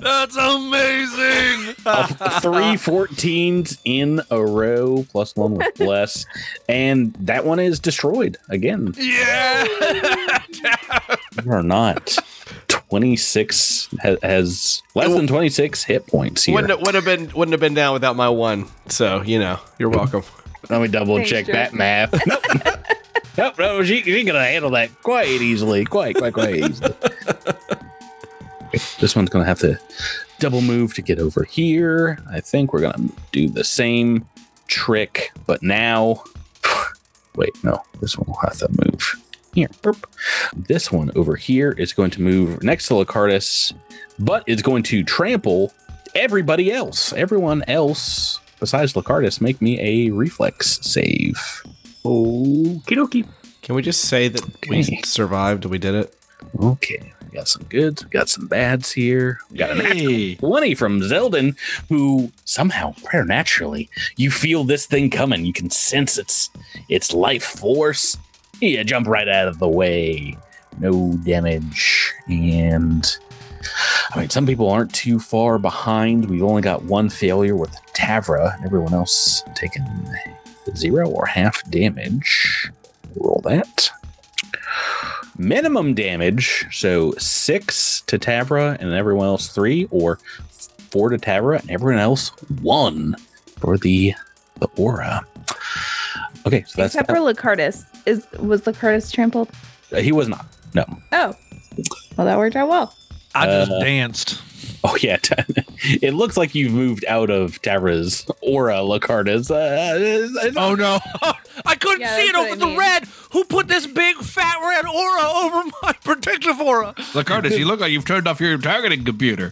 That's amazing. 3 14s in a row, plus one with bless, and that one is destroyed again. Yeah. You are not 26 has less than 26 hit points here. Wouldn't have been down without my 1. So you're welcome. Let me double Thanks, check Drew. that math. No, she gonna handle that quite easily, quite easily. Okay, this one's gonna have to double move to get over here. I think we're gonna do the same trick, but now. Wait, no, this one will have to move here. Burp. This one over here is going to move next to Lacardis, but it's going to trample everybody else. Everyone else besides Lacardis, make me a reflex save. Okie dokie. Can we just say that we survived? We did it. Okay, we got some goods, we got some bads here. We got a natural Hey. 20 from Zeldin, who somehow, preternaturally, you feel this thing coming. You can sense its life force. You jump right out of the way. No damage. And I mean, some people aren't too far behind. We've only got one failure with Tavra, and everyone else taking 0 or half damage. Roll that. Minimum damage, so 6 to Tavra and everyone else 3, or 4 to Tavra and everyone else 1 for the aura. Okay, so that's Except for Lacardis. Was Lacardis trampled? he was not. No. Oh. Well, that worked out well. I just danced. Oh yeah, it looks like you've moved out of Tavra's aura, Lacardis. Oh no. I couldn't Yeah, see it that's over what I the mean. red. Who put this big fat red aura over my protective aura? Lacardis, you look like you've turned off your targeting computer.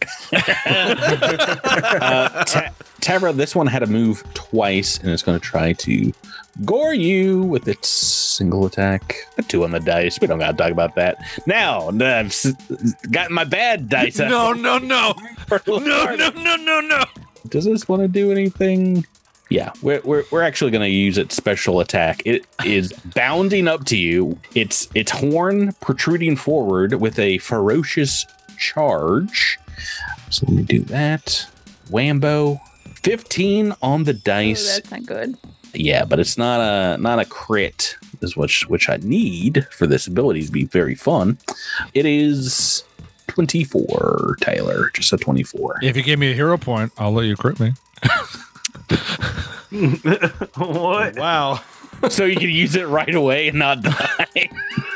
Tavra, this one had to move twice, and it's going to try to gore you with its single attack. A 2 on the dice. We don't got to talk about that. Now, I've got my bad dice out. No. for Lacardis. No. Does this want to do anything? Yeah, we're actually going to use its special attack. It is bounding up to you. Its horn protruding forward with a ferocious charge. So let me do that. Whambo, 15 on the Oh, dice. that's not good. Yeah, but it's not a crit, is which I need for this ability to be very fun. It is 24, Tyler, just a 24. If you give me a hero point, I'll let you crit me. What? Wow. So you can use it right away and not die.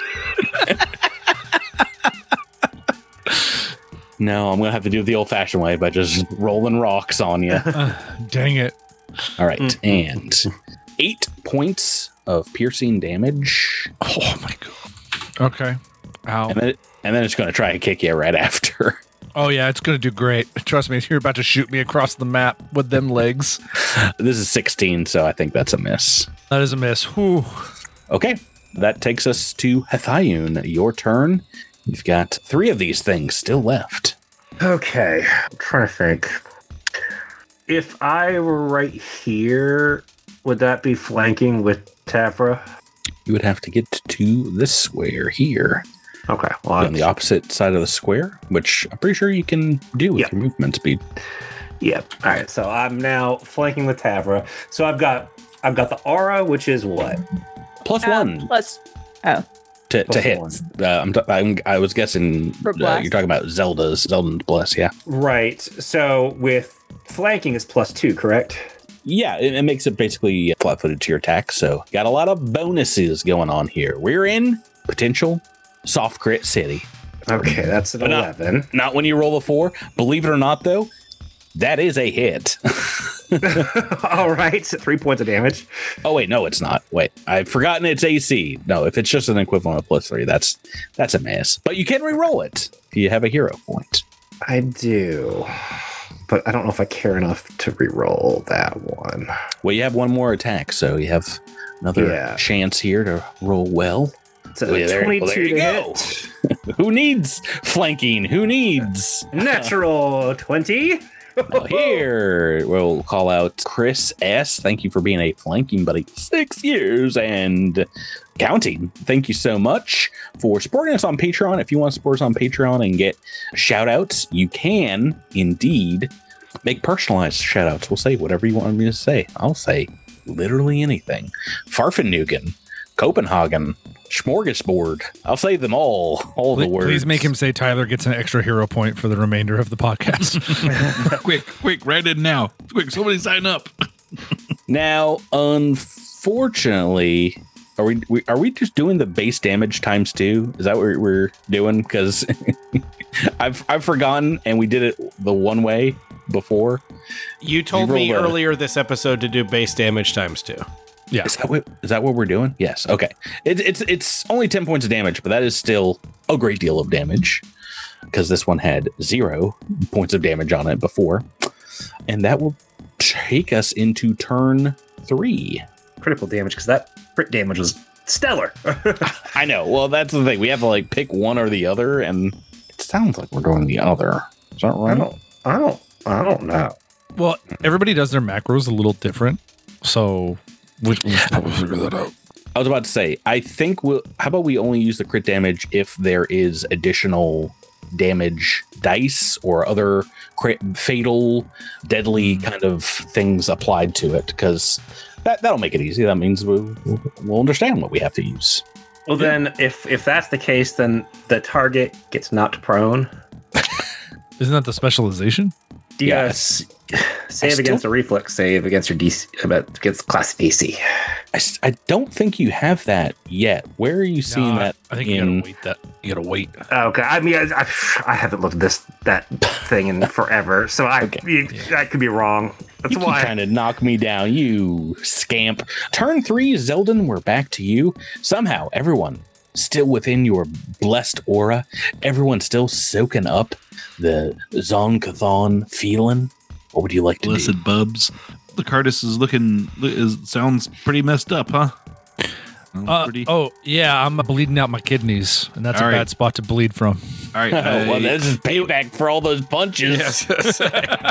No, I'm gonna have to do it the old-fashioned way by just rolling rocks on you. Dang it. All right, and 8 points of piercing damage, Oh my god. Okay. Ow. and then it's gonna try and kick you right after. Oh yeah, it's gonna do great. Trust me, you're about to shoot me across the map with them legs. This is 16, so I think that's a miss. That is a miss. Whew. Okay, that takes us to Hethayun. Your turn. You've got 3 of these things still left. Okay, I'm trying to think. If I were right here, would that be flanking with Tavra? You would have to get to this square here. Okay, well, On the opposite side of the square, which I'm pretty sure you can do with Yeah. your movement speed. yeah. All right, so I'm now flanking with Tavra. So I've got the aura, which is what? Plus 1 Plus. Oh. to plus hit. one. I was guessing For blast. you're talking about Zelda's bless, yeah. Right. So with flanking is +2, correct? Yeah, it makes it basically flat-footed to your attack. So got a lot of bonuses going on here. We're in potential soft crit city. Okay, that's an But not- 11. Not when you roll a 4. Believe it or not, though, that is a hit. All right, 3 points of damage. Oh wait, no, it's not. Wait, I've forgotten its AC. No, if it's just an equivalent of +3, that's a miss. But you can re-roll it if you have a hero point. I do, but I don't know if I care enough to re-roll that one. Well, you have one more attack, so you have another Yeah. chance here to roll well. So Yeah, there 22 you to go. hit. Who needs flanking? Who needs? Natural 20. Now here, we'll call out Chris S. Thank you for being a flanking buddy. 6 years and counting. Thank you so much for supporting us on Patreon. If you want to support us on Patreon and get shout outs, you can indeed make personalized shout outs. We'll say whatever you want me to say. I'll say literally anything. Farfenugan, Copenhagen, Smorgasbord. I'll say them all the words. Please make him say Tyler gets an extra hero point for the remainder of the podcast. quick, write it now. Quick, somebody sign up. Now, unfortunately, are we just doing the base damage times 2? Is that what we're doing? Because I've forgotten, and we did it the one way before. You told me earlier this episode to do base damage times 2. Yeah. Is that what we're doing? Yes. Okay. It's only 10 points of damage, but that is still a great deal of damage because this one had 0 points of damage on it before. And that will take us into turn 3. Critical damage, because that crit damage was stellar. I know. Well, that's the thing. We have to pick one or the other, and it sounds like we're doing the other. Is that right? I don't know. Well, everybody does their macros a little different. So we'll probably figure that out. I was about to say, I think how about we only use the crit damage if there is additional damage dice or other fatal, deadly kind of things applied to it, because that'll make it easy. That means we'll understand what we have to use. Well, then, if that's the case, then the target gets knocked prone. Isn't that the specialization? Yes. Save against a reflex save against your DC against class AC. I don't think you have that yet. Where are you seeing that? I think you gotta wait. Okay. I mean, I haven't looked at that thing in forever, so I could be wrong. That's you why. Kind of knock me down, you scamp. Turn 3, Zeldin. We're back to you. Somehow, everyone still within your blessed aura. Everyone still soaking up the Zon-Cathon feeling. What would you like to do? Blessed Bubs. The Cardis sounds pretty messed up, huh? Oh, yeah, I'm bleeding out my kidneys, and that's a bad spot to bleed from. All right. Well, this is payback for all those punches. Yes.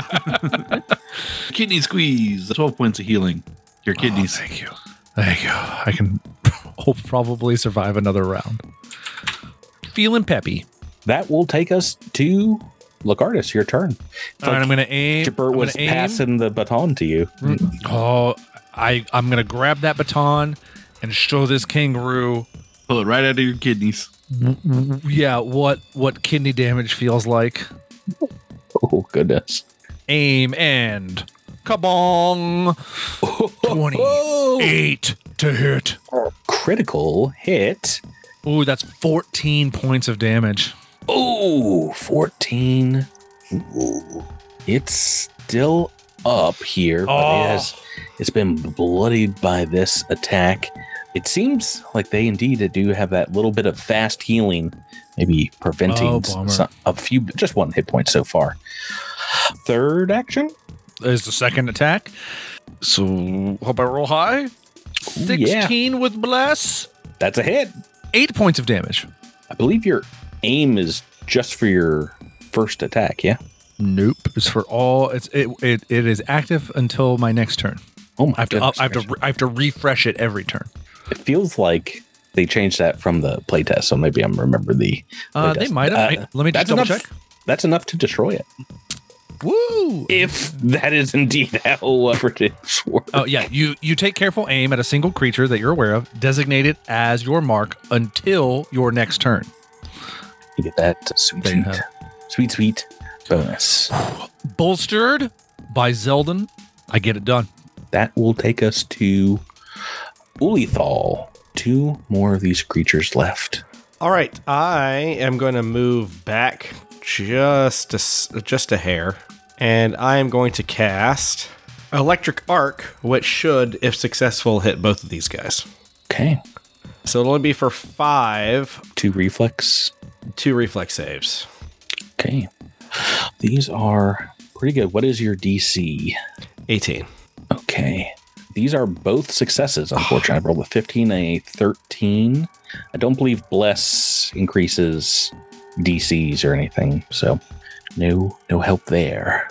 Kidney squeeze. 12 points of healing. Your kidneys. Thank you. I can probably survive another round. Feeling peppy. That will take us to Lacardis, your turn. All right, I'm going to aim. Chipper was passing the baton to you. Oh, I'm going to grab that baton and show this kangaroo. Pull it right out of your kidneys. Yeah, what kidney damage feels like. Oh, goodness. Aim and kabong. 28 to hit. Critical hit. Ooh, that's 14 points of damage. Oh, 14. Ooh. It's still up here, but it's been bloodied by this attack. It seems like they indeed do have that little bit of fast healing, maybe preventing just 1 hit point so far. Third action is the second attack. So hope I roll high. 16 with bless. That's a hit. 8 points of damage. I believe your aim is just for your first attack, yeah? Nope. It's for all. It is active until my next turn. Oh my I have to refresh it every turn. It feels like they changed that from the playtest, so maybe I'm remember the. They might have. Let me just double check. That's enough to destroy it. Woo! If that is indeed how it works. Oh yeah, you take careful aim at a single creature that you're aware of, designate it as your mark until your next turn. You get that sweet bonus. Bolstered by Zeldin, I get it done. That will take us to Ulithal. 2 more of these creatures left. All right, I am going to move back just a hair, and I am going to cast Electric Arc, which should, if successful, hit both of these guys. Okay. So it'll only be for 5. 2 reflex. 2 reflex saves. Okay. These are pretty good. What is your DC? 18. Okay. These are both successes, unfortunately. I rolled a 15 and a 13. I don't believe Bless increases DCs or anything, so no help there.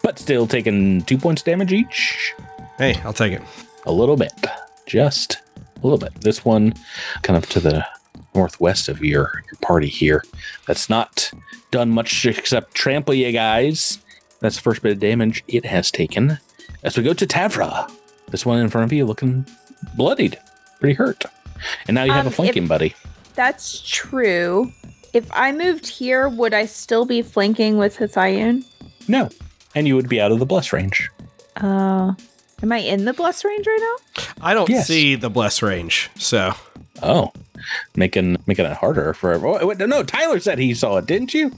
but still taking 2 points damage each. Hey, I'll take it. A little bit, just a little bit. This one kind of to the northwest of your party here. That's not done much except trample you guys. That's the first bit of damage it has taken. As we go to Tavra, this one in front of you looking bloodied, pretty hurt. And now you have a flanking buddy. That's true. If I moved here, would I still be flanking with Hithayan? No. And you would be out of the bless range. Am I in the bless range right now? I don't Yes. see the bless range, so Oh, making it harder for everyone. Wait, no, Tyler said he saw it, didn't you?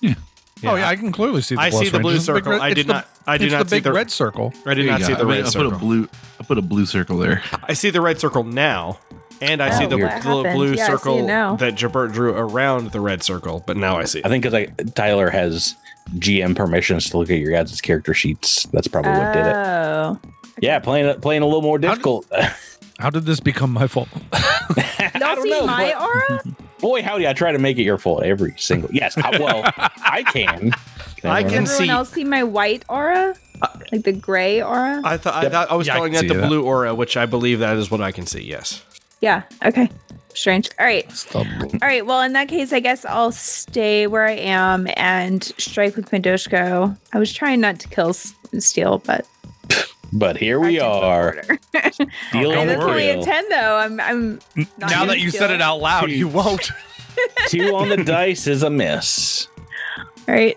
Oh yeah, I can clearly see. The I see the blue It's the big circle. red- I it's did the- not. I did it's not the see big the red circle. I did There not you see go. the I red circle. I put a blue circle there. I see the red circle now, and I see Oh, the what little happened? blue Yeah, I see it circle now. that Jabert drew around the red circle. But now I see I it. think because Tyler has GM permissions to look at your guys' character sheets. That's probably what did it. Oh. Yeah, playing a little more difficult. How did this become my fault? I Y'all don't see know, my but aura? boy, howdy, I try to make it your fault every single. Yes, I can. I can Everyone see- else see my white aura? Like the gray aura? I thought I was Yeah, I calling can that see the that. blue aura, which I believe that is what I can see. Yes. Yeah. Okay. Strange. All right. All right. Well, in that case, I guess I'll stay where I am and strike with my Doshko. I was trying not to kill Steel, but But here we are. Dealing And with that's only a real. 10, though. I'm not Now that used you to said it out loud, you won't. 2 on the dice is a miss. All right.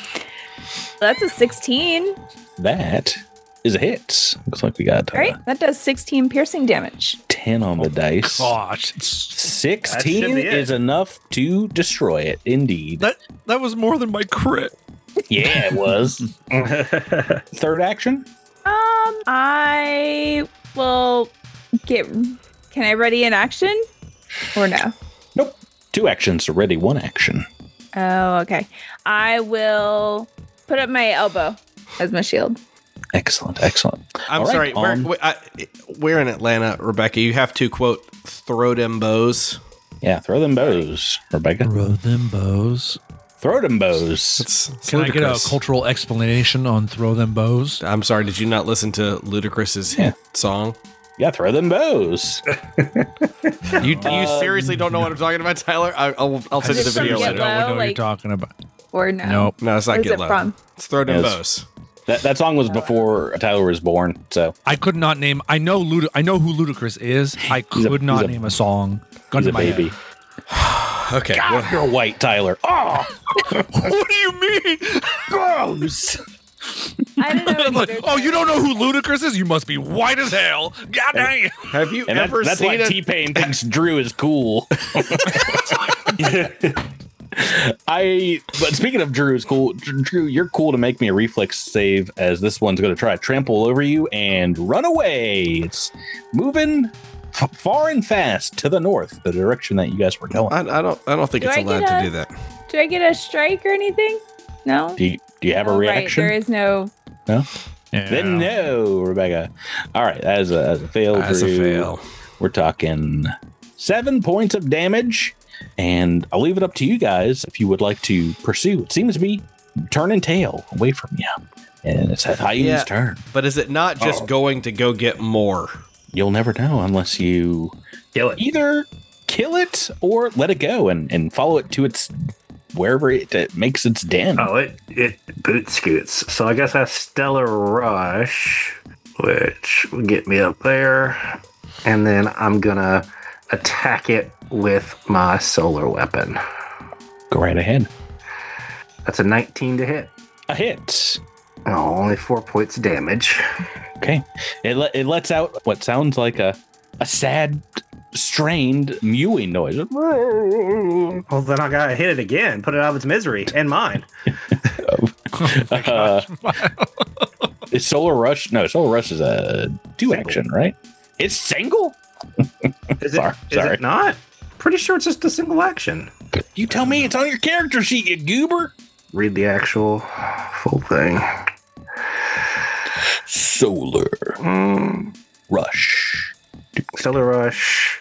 That's a 16. That is a hit. Looks like we got All right. That does 16 piercing damage. 10 on the dice. Gosh, 16 That should be it. is enough to destroy it, indeed. that was more than my crit. Yeah, it was. Third action? I will get. Can I ready an action? Or no? Nope. 2 actions to ready 1 action. Oh, okay. I will put up my elbow as my shield. Excellent. I'm All right, sorry. We're in Atlanta, Rebecca. You have to quote throw them bows. Yeah, throw them bows, Rebecca. Throw them bows. Throw them bows. It's Can I get a ludicrous. cultural explanation on throw them bows? I'm sorry. Did you not listen to Ludacris's Yeah. song? Yeah, throw them bows. You seriously don't know what I'm talking about, Tyler? I'll send you the Is it video from I later. don't know what like- you're talking about. Or no? Nope. No, it's not Where's Get it Low. from? It's throw them Yes. bows. That song was before Tyler was born, so I could not name. I know who Ludacris is. I could not he's a- name a song. Gun he's to a my head. baby. Okay. God, you're white, Tyler. Oh, What do you mean? gross. I don't know. I'm like, either. oh, you don't know who Ludacris is? You must be white as hell. God dang. Have you And ever that's why seen T-Pain thinks Drew is cool. But speaking of Drew is cool, Drew, you're cool to make me a reflex save as this one's going to try to trample over you and run away. It's moving far and fast to the north, the direction that you guys were going. I don't think Do it's I allowed get to a- do that. Do I get a strike or anything? No. Do you have a Oh, reaction? Right. There is no. No? Yeah. Then no, Rebecca. All right, as a fail. As a Drew. fail. We're talking 7 points of damage, and I'll leave it up to you guys if you would like to pursue. It seems to be turning tail away from you, and it's Hyena's Yeah. turn. But is it not just going to go get more? You'll never know unless you Kill it. either kill it or let it go and follow it to its wherever it makes its den. Oh, it boot scoots. So I guess that's Stellar Rush, which will get me up there. And then I'm going to attack it with my solar weapon. Go right ahead. That's a 19 to hit. A hit. Oh, only 4 points of damage. Okay. It lets out what sounds like a sad, strained mewing noise. Well, then I gotta hit it again, put it out of its misery and mine. Is Solar Rush? No, Solar Rush is a 2 action, right? It's single? Is Sorry. it not? Pretty sure it's just a single action. You tell me it's on your character sheet, you goober. Read the actual full thing. Solar Rush. Stellar Rush.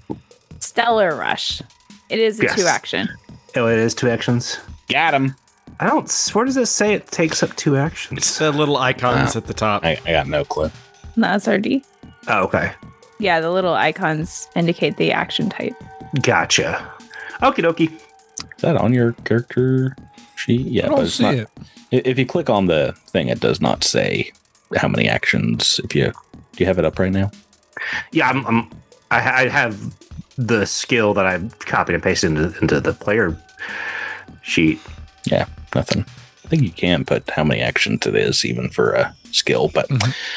Stellar Rush. It is a Yes. 2 action. Oh, it is 2 actions. Got him. I don't. Where does it say it takes up 2 actions? It's the little icons at the top. I got no clue. No, SRD. Oh, okay. Yeah, the little icons indicate the action type. Gotcha. Okie dokie. Is that on your character sheet? Yeah, I but don't it's see not. it. If you click on the thing, it does not say how many actions. Do you have it up right now? Yeah, I have the skill that I copied and pasted into the player sheet. Yeah, nothing. I think you can put how many actions it is, even for a skill, but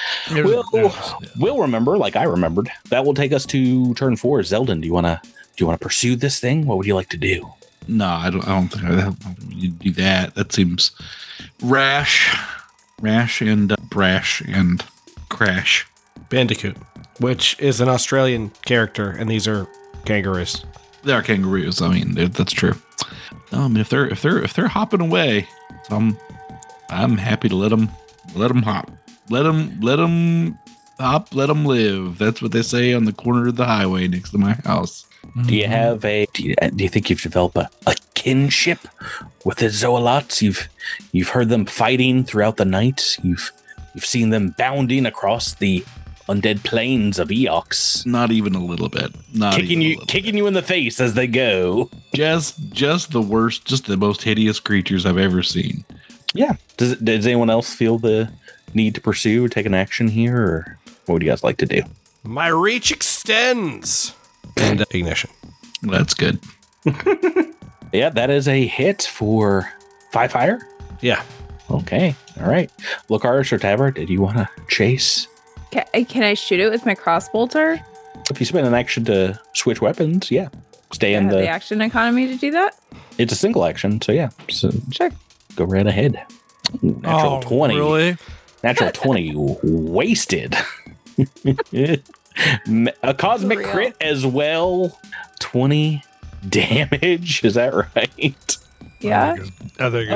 we'll remember, like I remembered. That will take us to turn 4. Zeldin, do you want to pursue this thing? What would you like to do? No, I don't think you do that. That seems rash and brash and crash. Bandicoot, which is an Australian character, and these are kangaroos. They are kangaroos. I mean, that's true. If they're hopping away, I'm happy to let them hop. Let them hop. Let them live. That's what they say on the corner of the highway next to my house. Do you have do you think you've developed a kinship with the Zoalots? You've heard them fighting throughout the night. You've seen them bounding across the undead plains of Eox. Not even a little bit. Kicking you in the face as they go. Just the worst, just the most hideous creatures I've ever seen. Yeah. Does anyone else feel the need to pursue or take an action here, or what would you guys like to do? My reach extends. And ignition. That's good. Yeah, that is a hit for 5 fire. Yeah. Okay. All right. Lucaris or Tavra, did you want to chase? Can I shoot it with my crossbolter? If you spend an action to switch weapons, yeah. Stay in the action economy to do that? It's a single action, so yeah. So sure. Go right ahead. Ooh, natural 20. Really? Natural 20 wasted. A cosmic crit as well. 20 damage. Is that right? Yeah. I think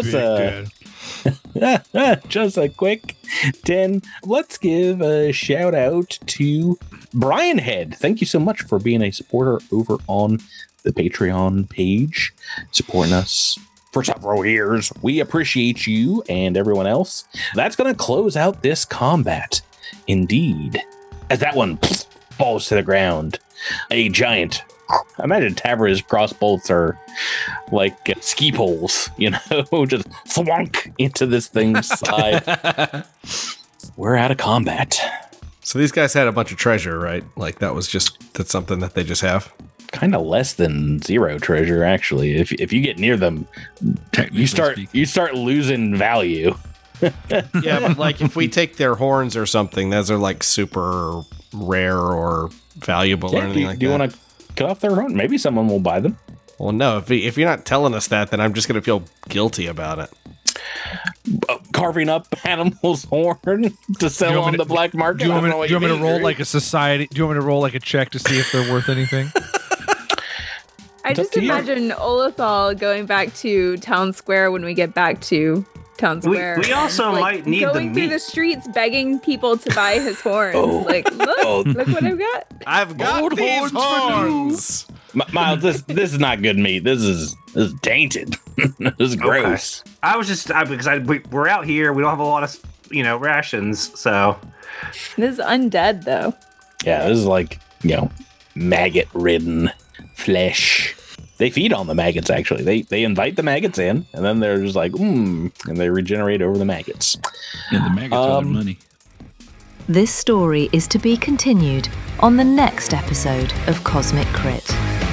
just a quick 10. Let's give a shout out to Brian Head. Thank you so much for being a supporter over on the Patreon page, supporting us for several years. We appreciate you and everyone else. That's going to close out this combat. Indeed. As that one falls to the ground, a giant. Imagine Tavra's crossbolts are like ski poles, just thwunk into this thing's side. We're out of combat. So these guys had a bunch of treasure, right? Like that's something that they just have. Kind of less than 0 treasure, actually. If you get near them, you start losing value. Yeah, but like if we take their horns or something, those are like super rare or valuable or anything like that. Do you want to cut off their horn? Maybe someone will buy them. Well, no. If you're not telling us that, then I'm just going to feel guilty about it. Carving up animal's horn to sell on the black market. Do you want me to roll like a society? Do you want me to roll like a check to see if they're worth anything? I just imagine Olethal going back to Town Square when we get back to Town Square. We also might need the going through meat. the streets begging people to buy his horns. Look what I've got. I've got these horns. Miles, this is not good meat. This is tainted. This is gross. Okay. I was just because we're out here. We don't have a lot of rations, so This is undead though. Yeah, this is like maggot-ridden flesh. They feed on the maggots, actually. They invite the maggots in, and then they're just like, and they regenerate over the maggots. Yeah, the maggots are their money. This story is to be continued on the next episode of Cosmic Crit.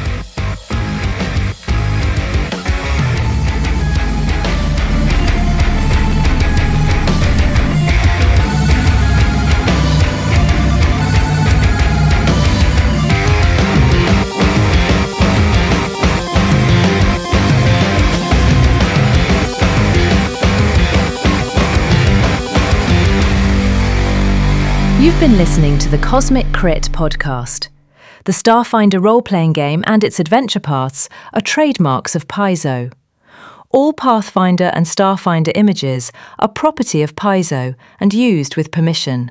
You've been listening to the Cosmic Crit podcast. The Starfinder role-playing game and its adventure paths are trademarks of Paizo. All Pathfinder and Starfinder images are property of Paizo and used with permission.